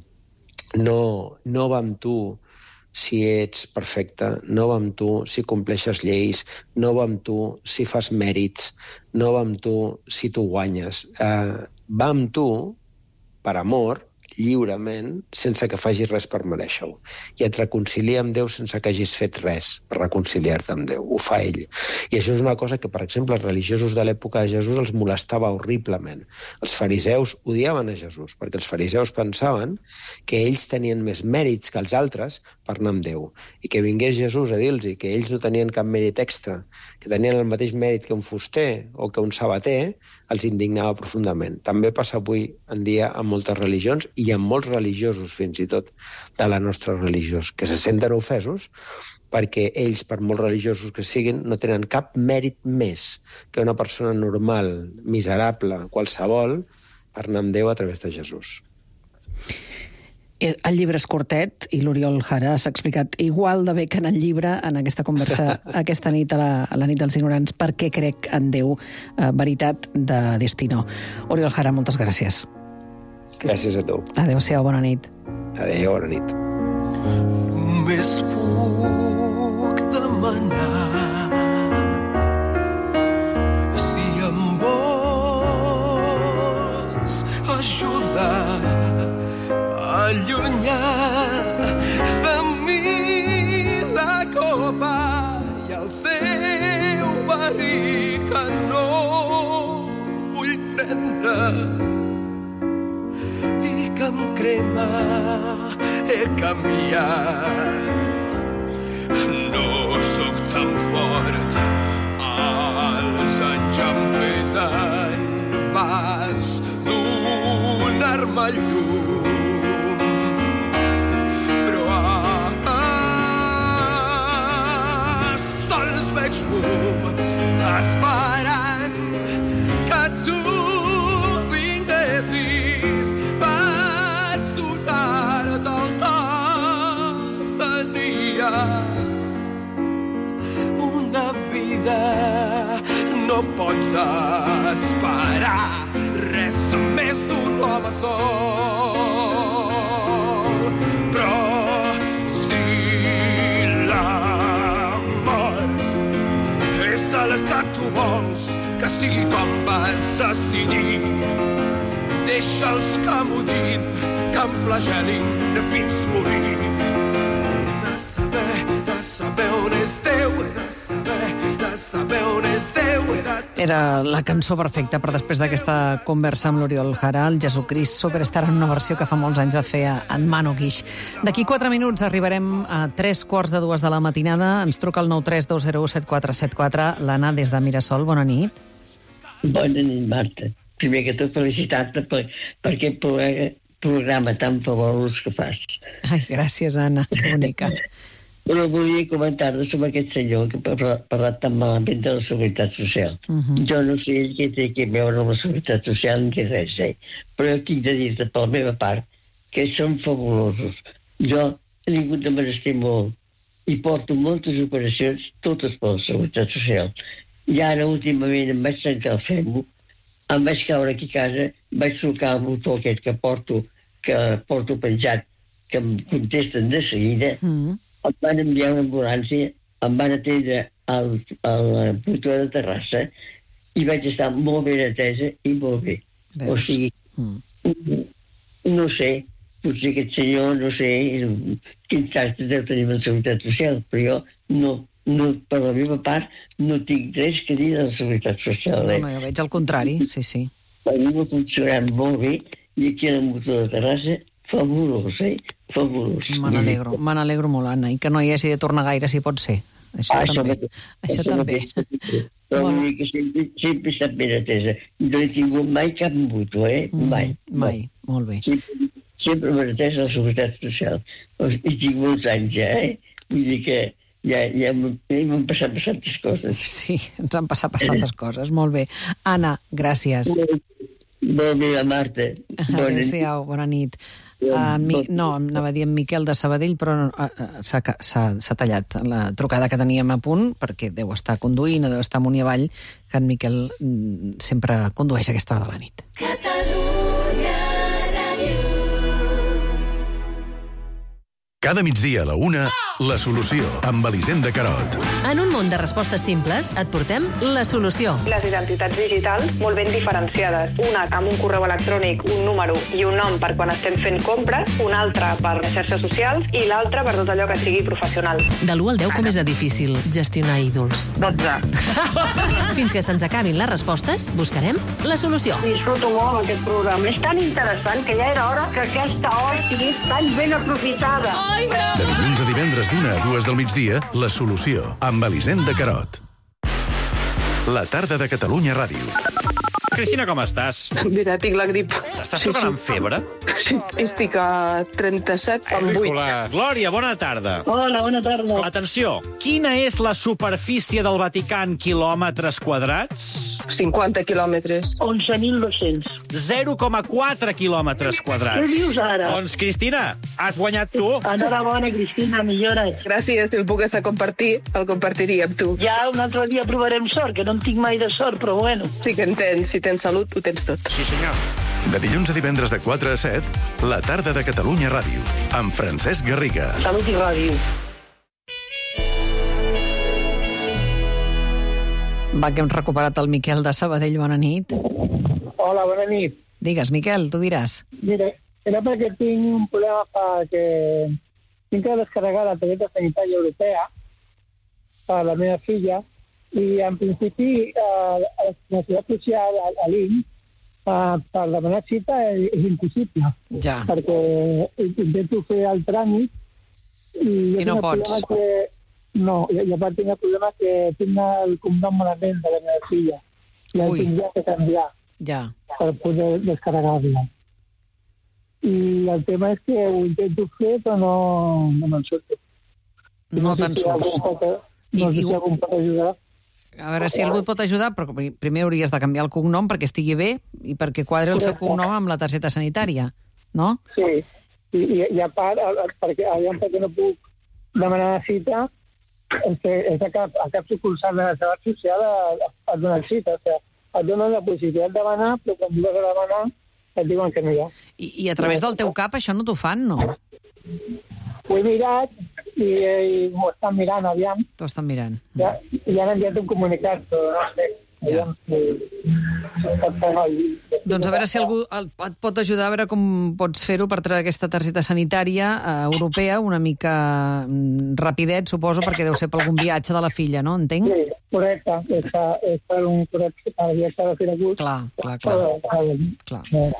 No va amb tu si ets perfecte, no va amb tu si compleixes lleis, no va amb tu si fas mèrits, no va amb tu si tu guanyes. Va amb tu per amor, lliurement, sense que facis res per mereixer-ho. I et reconcilia amb Déu sense que hagis fet res per reconciliar-te amb Déu. Ho fa ell. I això és una cosa que, per exemple, els religiosos de l'època de Jesús els molestava horriblement. Els fariseus odiaven a Jesús, perquè els fariseus pensaven que ells tenien més mèrits que els altres per anar amb Déu. I que vingués Jesús a dir-los que ells no tenien cap mèrit extra, que tenien el mateix mèrit que un fuster o que un sabater, els indignava profundament. També passa avui en dia amb moltes religions i amb molts religiosos, fins i tot, de la nostra religió, que se senten ofesos perquè ells, per molt religiosos que siguin, no tenen cap mèrit més que una persona normal, miserable, qualsevol, per anar amb Déu a través de Jesús. El llibre és curtet i l'Oriol Jara s'ha explicat igual de bé que en el llibre en aquesta conversa aquesta nit a la nit dels ignorants per què crec en Déu, veritat de destino. Oriol Jara, moltes gràcies. Gràcies a tu. Adéu-siau, bona nit. Adéu, bona nit. Només puc demanar si em vols ajudar allunyar de mi la copa i el seu verí que no vull prendre em crema, he canviat. No sóc tan fort, els anys em pesen, vas donar-me llum. Però ara sols veig fum, esperant que tu vinguessis. Vaig donar-te el que tenia. Una vida no pots esperar res més d'un home sol. Però si la mort és el que tu vols que sigui com vas decidir, deixa'ls que m'odin, que em flagelin fins morir. De saber on és Déu, de saber on és Déu. Era la cançó perfecta per després d'aquesta conversa amb l'Oriol Jara, el Jesucrist Superstar, en una versió que fa molts anys de fer en Mano Guix. D'aquí 4 minuts arribarem a 3:15 de la matinada. Ens truca el 932017474. L'Anna, des de Mirasol. Bona nit. Bona nit, Marta. Primer que tot, felicitar-te per aquest programa tan fabulós que fas. Ai, gràcies, Anna. Que bonica. Però volia comentar-te sobre aquest senyor que ha parlat tan malament de la Seguretat Social. Jo no sé què té a veure amb la Seguretat Social ni res, però jo tinc de dir-te per la meva part que són fabulosos. Jo he vingut de menester molt i porto moltes operacions, totes per la Seguretat Social. I ara, últimament, em vaig trencar el fèmur, em vaig caure aquí a casa, vaig trucar el botó aquest que porto penjat, que em contesten de seguida, em van enviar una ambulància, em van atendre a la botó de Terrassa i vaig estar molt ben atesa i molt bé. Veus? O sigui, no sé, potser aquest senyor, no sé quin tracte deu tenir amb la Seguretat Social, però jo per la meva part no tinc res que dir de la Seguretat Social. No, jo veig el contrari, sí. Per mi va funcionant molt bé i aquí a la motor de Terrassa, fabulós, fabulós. Me n'alegro molt, Anna, i que no hi hagi de tornar gaire si pot ser. Això també. Però vull dir que sempre he estat ben atesa. No he tingut mai cap mutu, mai. Molt bé. Sempre m'he atès a la Seguretat Social. I tinc molts anys ja, Vull dir que ja m'han passat bastantes coses. Sí, ens han passat bastantes coses. Molt bé. Anna, gràcies. Bon dia, Marta. Adéu-siau, bona nit. No, anava a dir en Miquel de Sabadell, però s'ha tallat la trucada que teníem a punt, perquè deu estar conduint o deu estar amunt i avall, que en Miquel sempre condueix a aquesta hora de la nit. Cada migdia a la 1, La Solució, amb Elisenda Carot. En un món de respostes simples, et portem La Solució. Les identitats digitals molt ben diferenciades. Una amb un correu electrònic, un número i un nom per quan estem fent compres, una altra per les xarxes socials i l'altra per tot allò que sigui professional. De l'1 al 10, com és de difícil gestionar ídols? 12. Fins que se'ns acabin les respostes, buscarem La Solució. Disfruto molt aquest programa. És tan interessant que ja era hora que aquesta hora sigui tan ben aprofitada. De dilluns a divendres d'1 a 2 del migdia, La Solució, amb Elisenda Carot. La tarda de Catalunya Ràdio. Cristina, com estàs? Mira, tinc la grip. Estàs tocant amb febre? Sí, estic a 37,8. Glòria, bona tarda. Hola, bona tarda. Atenció, quina és la superfície del Vaticà en quilòmetres quadrats? 50 quilòmetres. 11.200. 0,4 quilòmetres quadrats. Què dius ara? Doncs, Cristina, has guanyat tu. Enhorabona, Cristina, millores. Gràcies, si el pogués compartir, el compartiria amb tu. Ja un altre dia provarem sort, que no en tinc mai de sort, però bueno. Sí que en tens, si tens salut, ho tens tot. Sí, senyor. De dilluns a divendres de 4 a 7, La tarda de Catalunya Ràdio, amb Francesc Garriga. Salut i ràdio. Va, que hem recuperat el Miquel de Sabadell. Bona nit. Hola, bona nit. Digues, Miquel, tu diràs. Mira, era perquè tinc un problema que tinc que descarregar la targeta sanitària europea per la meva filla i en principi a la Seguretat Social, a l'INS, per demanar cita és impossible. Ja. Perquè intento fer el tràmit i no pots. No, i a part tinc el problema que tinc el cognom malament de la meva filla. I el tindria que canviar per poder descarregar-la. I el tema és que ho intento fer, però no me'n surto. No te'n surts. No sé si algú em pot ajudar. A veure si algú et pot ajudar, però primer hauries de canviar el cognom perquè estigui bé i perquè quadri el seu cognom amb la targeta sanitària, no? Sí, i a part, perquè no puc demanar cita, és que a cap sucursal de la Seguretat Social et donen cita. O sigui, et donen la possibilitat de demanar, però quan vas a demanar et diuen que no hi ha. I a través del teu cap això no t'ho fan, no? Ho he mirat i m'ho estan mirant, aviam. T'ho estan mirant. Ja han enviat un comunicat, però no sé. Doncs a veure si algú et pot ajudar a veure com pots fer-ho per treure aquesta targeta sanitària europea, una mica rapidet, suposo, perquè deu ser per algun viatge de la filla, no? Entenc? Sí, correcte. És per un correcte per viatge de Firagut. Clar.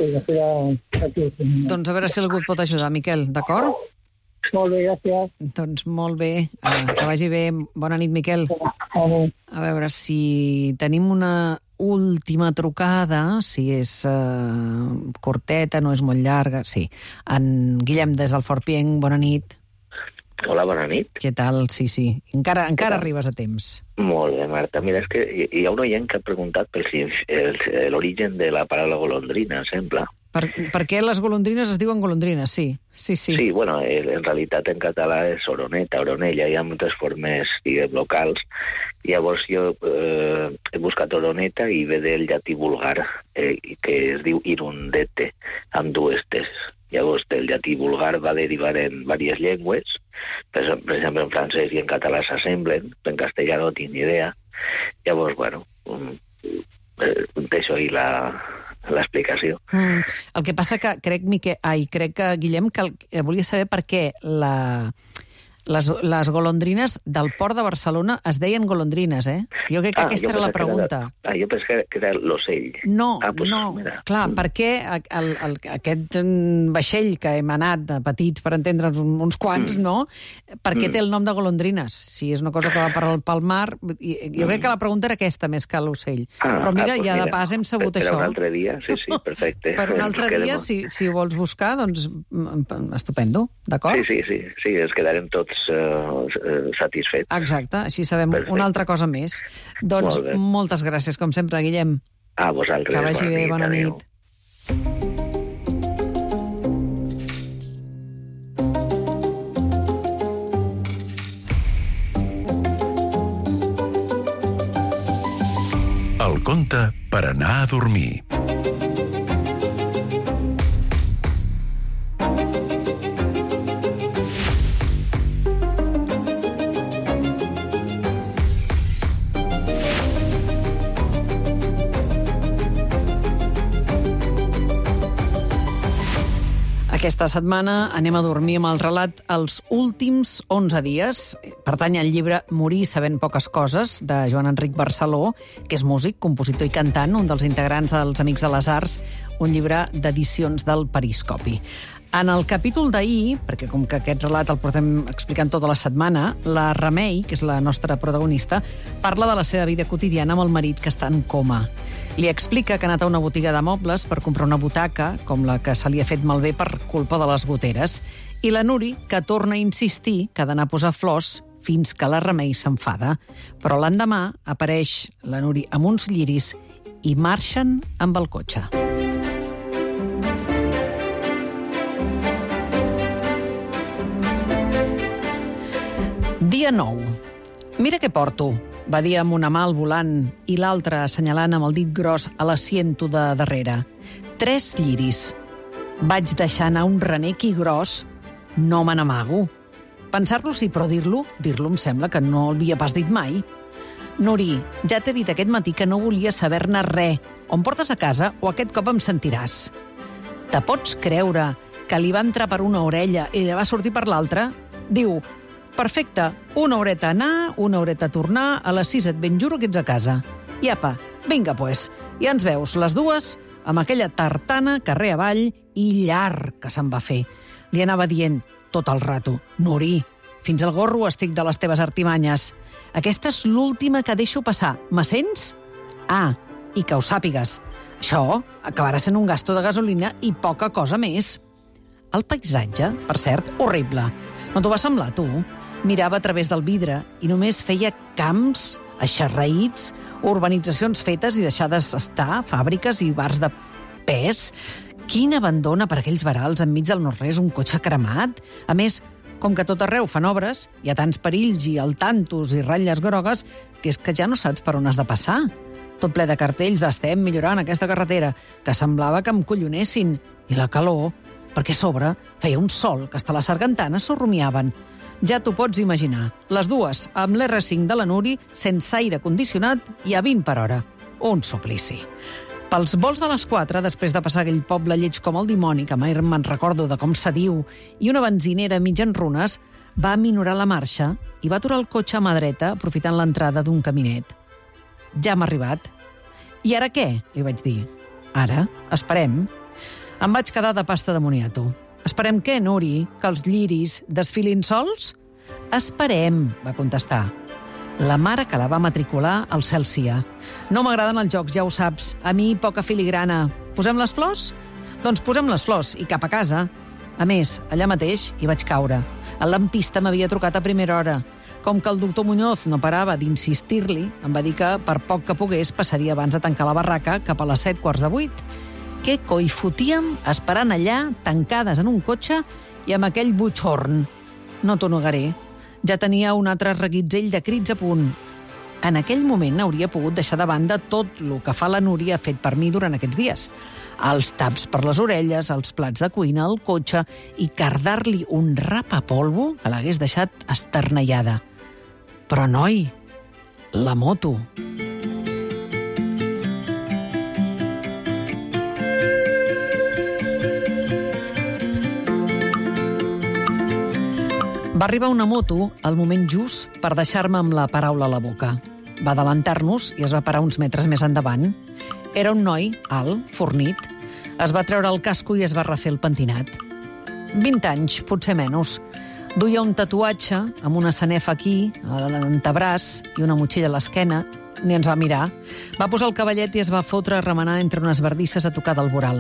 Doncs a veure si algú et pot ajudar, Miquel, d'acord? Molt bé, gràcies. Doncs molt bé, que vagi bé. Bona nit, Miquel. A veure si tenim una última trucada, si és curteta, no és molt llarga. Sí. En Guillem, des del Forpienc, bona nit. Hola, bona nit. Què tal? Sí. Encara arribes a temps. Molt bé, Marta. Mira, és que hi ha un oient que ha preguntat per si l'origen de la paraula golondrina, sembla. Per què les golondrines es diuen golondrines? Sí. Sí, bueno, en realitat en català és oroneta, oronella, hi ha moltes formes, diguem, locals. Llavors jo he buscat oroneta i ve del llatí vulgar, que es diu irundete, amb dues tes. Llavors, del llatí vulgar va derivar en diverses llengües, per exemple, en francès i en català s'assemblen, en castellà no tinc ni idea. Llavors, bueno, deixo ahí l'explicació. El que passa que crec que, Guillem, que volia saber per què les golondrines del port de Barcelona es deien golondrines, eh? Jo crec que aquesta era la pregunta. Jo pensava que era l'ocell. No. Clar, per què aquest vaixell que hem anat, petits, per entendre'ns uns quants, no? Per què té el nom de golondrines? Si és una cosa que va pel mar... Jo crec que la pregunta era aquesta, més que l'ocell. Però mira, ja de pas hem sabut això. Per un altre dia, sí, perfecte. Per un altre dia, si ho vols buscar, doncs estupendo, d'acord? Sí, ens quedarem tots satisfets. Exacte, així sabem una altra cosa més. Doncs moltes gràcies, com sempre, Guillem. A vosaltres. Que vagi bé, bona nit. El conte per anar a dormir. Aquesta setmana anem a dormir amb el relat Els últims 11 dies. Pertany al llibre Morir sabent poques coses, de Joan Enric Barceló, que és músic, compositor i cantant, un dels integrants dels Amics de les Arts, un llibre d'edicions del Periscopi. En el capítol d'ahir, perquè com que aquest relat el portem explicant tota la setmana, la Remei, que és la nostra protagonista, parla de la seva vida quotidiana amb el marit que està en coma. Li explica que ha anat a una botiga de mobles per comprar una butaca, com la que se li ha fet malbé per culpa de les goteres, i la Nuri, que torna a insistir que ha d'anar a posar flors fins que la Remei s'enfada. Però l'endemà apareix la Nuri amb uns lliris i marxen amb el cotxe. Dia 9. Mira què porto, va dir amb una mà al volant i l'altra assenyalant amb el dit gros a l'assiento de darrere. 3 lliris. Vaig deixar anar un renec i gros. No me n'amago. Pensar-lo sí, però dir-lo em sembla que no el havia pas dit mai. Nuri, ja t'he dit aquest matí que no volia saber-ne res. O em portes a casa o aquest cop em sentiràs. Te pots creure que li va entrar per una orella i li va sortir per l'altra? Diu... Perfecte, una horeta anar, una horeta tornar, a les 6 et ben juro que ets a casa. I apa, vinga, pues, ja ens veus, les dues, amb aquella tartana carrer avall i llarg que se'n va fer. Li anava dient tot el rato: Nuri, fins al gorro estic de les teves artimanyes. Aquesta és l'última que deixo passar. Me sents? Ah, i que ho sàpigues. Això acabarà sent un gasto de gasolina i poca cosa més. El paisatge, per cert, horrible. No t'ho va semblar, tu? Mirava a través del vidre i només feia camps, eixarraïts, urbanitzacions fetes i deixades estar, fàbriques i bars de pes. Quina abandona per aquells verals enmig del no-res, un cotxe cremat. A més, com que tot arreu fan obres, hi ha tants perills i altantos i ratlles grogues que és que ja no saps per on has de passar. Tot ple de cartells d'estem millorant aquesta carretera, que semblava que em collonessin. I la calor, perquè a sobre feia un sol que hasta les sargantanes s'ho rumiaven. Ja t'ho pots imaginar. Les dues, amb l'R5 de la Nuri, sense aire condicionat i a 20 per hora. Un suplici. Pels volts de les 4, després de passar aquell poble lleig com el dimoni, que mai me'n recordo de com se diu, i una benzinera mitja en runes, va minorar la marxa i va aturar el cotxe a mà dreta, aprofitant l'entrada d'un caminet. Ja m'ha arribat. I ara què? Li vaig dir. Ara? Esperem. Em vaig quedar de pasta de moniato. Esperem què, Nuri? Que els lliris desfilin sols? Esperem, va contestar. La mare que la va matricular al cel sia. No m'agraden els jocs, ja ho saps. A mi, poca filigrana. Posem les flors? Doncs posem les flors i cap a casa. A més, allà mateix hi vaig caure. El lampista m'havia trucat a primera hora. Com que el doctor Muñoz no parava d'insistir-li, em va dir que, per poc que pogués, passaria abans de tancar la barraca cap a les 7:45. Què coi fotíem esperant allà, tancades en un cotxe i amb aquell butxorn? No t'ho negaré. Ja tenia un altre reguitzell de crits a punt. En aquell moment hauria pogut deixar de banda tot el que fa la Núria ha fet per mi durant aquests dies. Els taps per les orelles, els plats de cuina, el cotxe i cardar-li un rapapolvo que l'hagués deixat esternallada. Però, noi, la moto. Va arribar una moto al moment just per deixar-me amb la paraula a la boca. Va adelantar-nos i es va parar uns metres més endavant. Era un noi alt, fornit. Es va treure el casco i es va refer el pentinat. 20 anys, potser menys. Duia un tatuatge amb una sanefa aquí, a l'antebraç, i una motxilla a l'esquena. Ni ens va mirar. Va posar el cavallet i es va fotre a remenar entre unes bardisses a tocar del voral.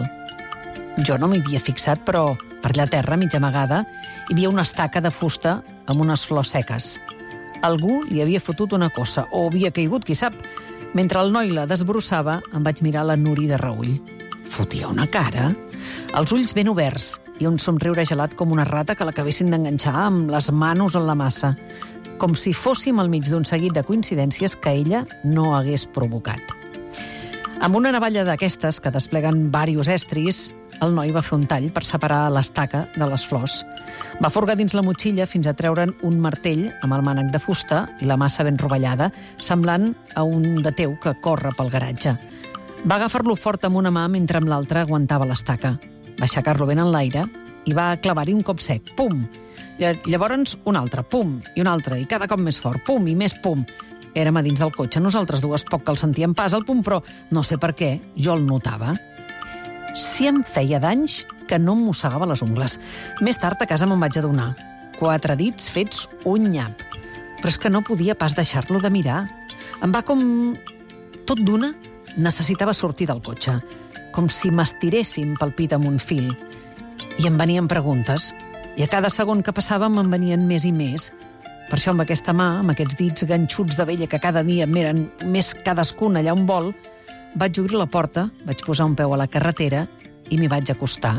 Jo no m'hi havia fixat, però per allà a terra, mig amagada, hi havia una estaca de fusta amb unes flors seques. Algú li havia fotut una cossa, o havia caigut, qui sap. Mentre el noi la desbrossava, em vaig mirar la Nuri de reull. Fotia una cara, els ulls ben oberts i un somriure gelat com una rata que l'acabessin d'enganxar amb les manos en la massa, com si fóssim al mig d'un seguit de coincidències que ella no hagués provocat. Amb una navalla d'aquestes, que despleguen diversos estris, el noi va fer un tall per separar l'estaca de les flors. Va forgar dins la motxilla fins a treure'n un martell amb el mànec de fusta i la massa ben rovellada, semblant a un de teu que corre pel garatge. Va agafar-lo fort amb una mà mentre amb l'altra aguantava l'estaca. Va aixecar-lo ben en l'aire i va clavar-hi un cop sec. Pum! Llavors un altre, pum! I un altre, i cada cop més fort, pum! I més pum! Érem a dins del cotxe, nosaltres dues poc que el sentíem pas al punt, però no sé per què, jo el notava. Si em feia danys que no em mossegava les ungles. Més tard a casa me'n vaig adonar. 4 dits fets un nyap. Però és que no podia pas deixar-lo de mirar. Em va com... tot d'una necessitava sortir del cotxe. Com si m'estiréssim pel pit amb un fil. I em venien preguntes. I a cada segon que passava me'n venien més i més. Per això amb aquesta mà, amb aquests dits ganxuts de vella que cada dia m'eren més cadascun allà on vol, vaig obrir la porta, vaig posar un peu a la carretera i m'hi vaig acostar.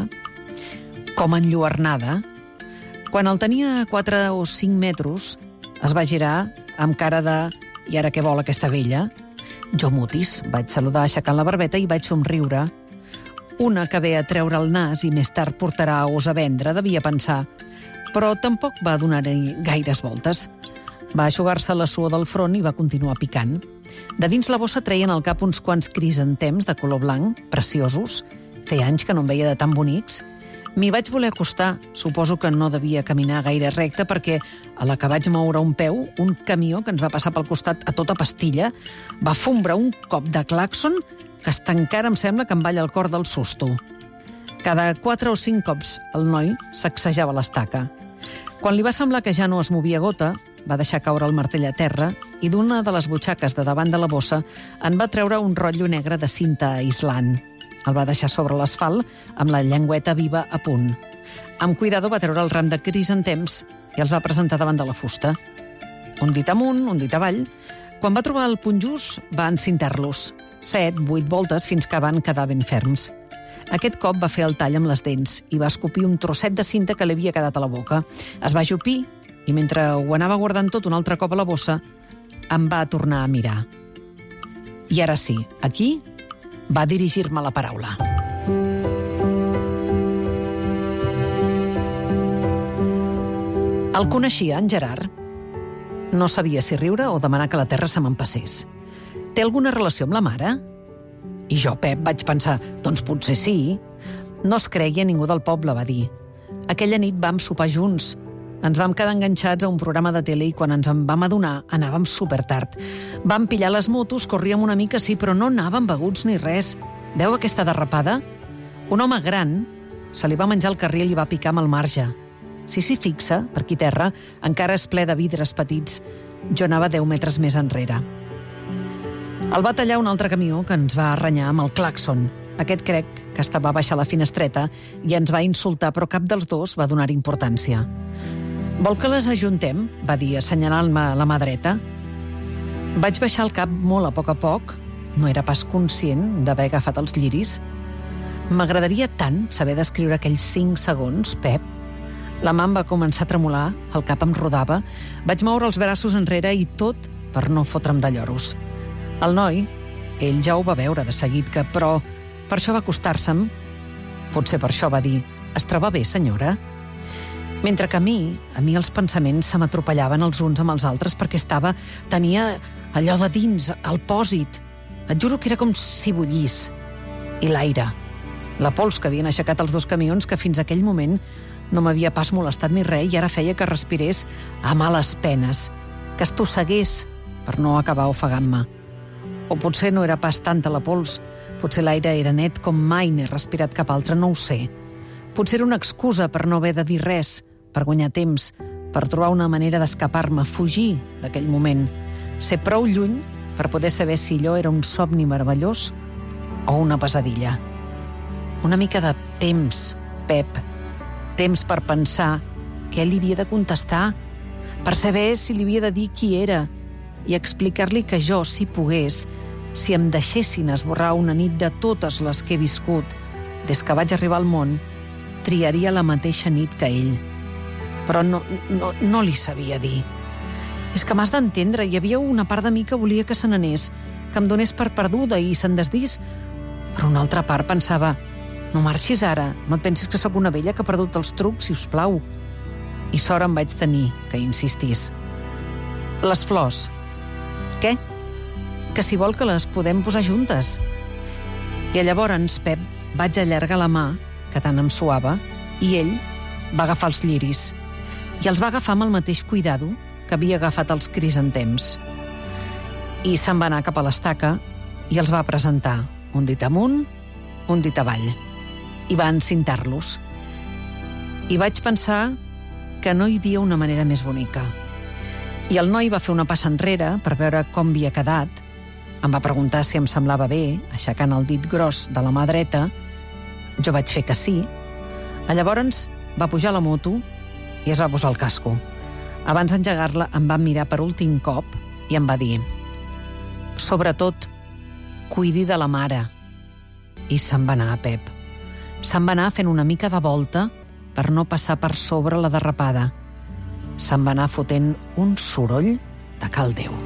Com enlluernada. Quan el tenia a 4 o 5 metres, es va girar amb cara de «I ara què vol aquesta vella?» Jo mutis, vaig saludar aixecant la barbeta i vaig somriure. Una que ve a treure el nas i més tard portarà ous a vendre, devia pensar. Però tampoc va donar-hi gaires voltes. Va eixugar-se la suor del front i va continuar picant. De dins la bossa treien al cap uns quants crisantems de color blanc, preciosos. Feia anys que no en veia de tan bonics. M'hi vaig voler acostar. Suposo que no devia caminar gaire recte perquè a la que vaig moure un peu, un camió que ens va passar pel costat a tota pastilla va fombrar un cop de clàxon que hasta encara em sembla que em balla el cor del susto. Cada 4 o 5 cops el noi sacsejava l'estaca. Quan li va semblar que ja no es movia gota, va deixar caure el martell a terra i d'una de les butxaques de davant de la bossa en va treure un rotllo negre de cinta aislant. El va deixar sobre l'asfalt amb la llengüeta viva a punt. Amb cuidado va treure el ram de crisantems i els va presentar davant de la fusta. Un dit amunt, un dit avall. Quan va trobar el punt just, va encintar-los. 7, 8 voltes fins que van quedar ben ferms. Aquest cop va fer el tall amb les dents i va escopir un trosset de cinta que li havia quedat a la boca. Es va ajupir i mentre ho anava guardant tot un altre cop a la bossa, em va tornar a mirar. I ara sí, aquí va dirigir-me la paraula. El coneixia, en Gerard. No sabia si riure o demanar que la terra se m'empassés. Té alguna relació amb la mare? I jo, Pep, vaig pensar, doncs potser sí. No es creia ningú del poble, va dir. Aquella nit vam sopar junts. Ens vam quedar enganxats a un programa de tele i quan ens en vam adonar anàvem supertard. Vam pillar les motos, corríem una mica, sí, però no anàvem beguts ni res. Veu aquesta derrapada? Un home gran se li va menjar el carril i va picar amb el marge. Si s'hi fixa, per aquí terra, encara és ple de vidres petits. Jo anava 10 metres més enrere. El va tallar un altre camió que ens va arrenyar amb el clàxon. Aquest crec que estava a baixar la finestreta i ens va insultar, però cap dels dos va donar importància. «Vol que les ajuntem?», va dir, assenyalant-me la mà dreta. Vaig baixar el cap molt a poc. No era pas conscient d'haver agafat els lliris. M'agradaria tant saber descriure aquells 5 segons, Pep. La mà em va començar a tremolar, el cap em rodava. Vaig moure els braços enrere i tot per no fotre'm de lloros. El noi, ell ja ho va veure de seguit, però per això va acostar-se'm. Potser per això va dir, «Es troba bé, senyora?» Mentre que a mi els pensaments se m'atropellaven els uns amb els altres perquè tenia allò de dins, el pòsit. Et juro que era com si bullís. I l'aire. La pols que havien aixecat els 2 camions que fins aquell moment no m'havia pas molestat ni res i ara feia que respirés a males penes, que estossegués per no acabar ofegant-me. O potser no era pas tanta la pols, potser l'aire era net com mai n'he respirat cap altre, no ho sé. Potser era una excusa per no haver de dir res, per guanyar temps, per trobar una manera d'escapar-me, fugir d'aquell moment, ser prou lluny per poder saber si allò era un somni meravellós o una pesadilla. Una mica de temps, Pep, temps per pensar què li havia de contestar, per saber si li havia de dir qui era i explicar-li que jo, si pogués, si em deixessin esborrar una nit de totes les que he viscut des que vaig arribar al món, triaria la mateixa nit que ell. Però no li sabia dir. És que m'has d'entendre, hi havia una part de mi que volia que se n'anés, que em donés per perduda i se'n desdís, però una altra part pensava, no marxis ara, no et pensis que sóc una vella que ha perdut els trucs, si us plau. I sort em vaig tenir que insistís. Les flors. Què? Que si vol que les podem posar juntes. I llavors, Pep, vaig allargar la mà, que tant em suava, i ell va agafar els lliris. I els va agafar amb el mateix cuidado que havia agafat els crisantems. I se'n va anar cap a l'estaca i els va presentar, un dit amunt, un dit avall. I va encintar-los. I vaig pensar que no hi havia una manera més bonica. I el noi va fer una passa enrere per veure com havia quedat. Em va preguntar si em semblava bé, aixecant el dit gros de la mà dreta. Jo vaig fer que sí. Llavors va pujar a la moto i es va posar el casco. Abans d'engegar-la em va mirar per últim cop i em va dir, sobretot, cuidi de la mare. I se'n va anar, Pep. Se'n va anar fent una mica de volta per no passar per sobre la derrapada. Se'n va anar fotent un soroll de cal Déu.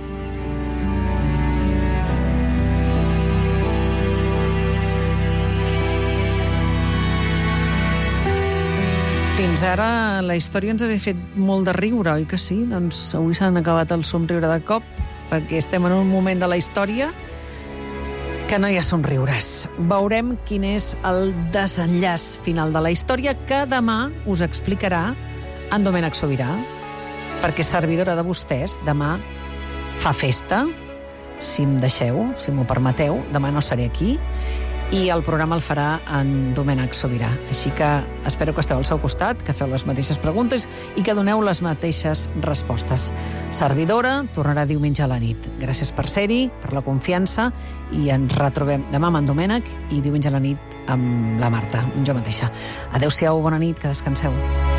Fins ara la història ens havia fet molt de riure, oi que sí? Doncs avui s'han acabat el somriure de cop, perquè estem en un moment de la història Que no hi ha somriures. Veurem quin és el desenllaç final de la història que demà us explicarà en Domènec Sobirà, perquè servidora de vostès demà fa festa, si em deixeu, si m'ho permeteu, demà no seré aquí, i el programa el farà en Domènec Sobirà. Així que espero que esteu al seu costat, que feu les mateixes preguntes i que doneu les mateixes respostes. Servidora tornarà diumenge a la nit. Gràcies per ser-hi, per la confiança, i ens retrobem demà amb en Domènec i diumenge a la nit amb la Marta, jo mateixa. Adéu-siau, bona nit, que descanseu.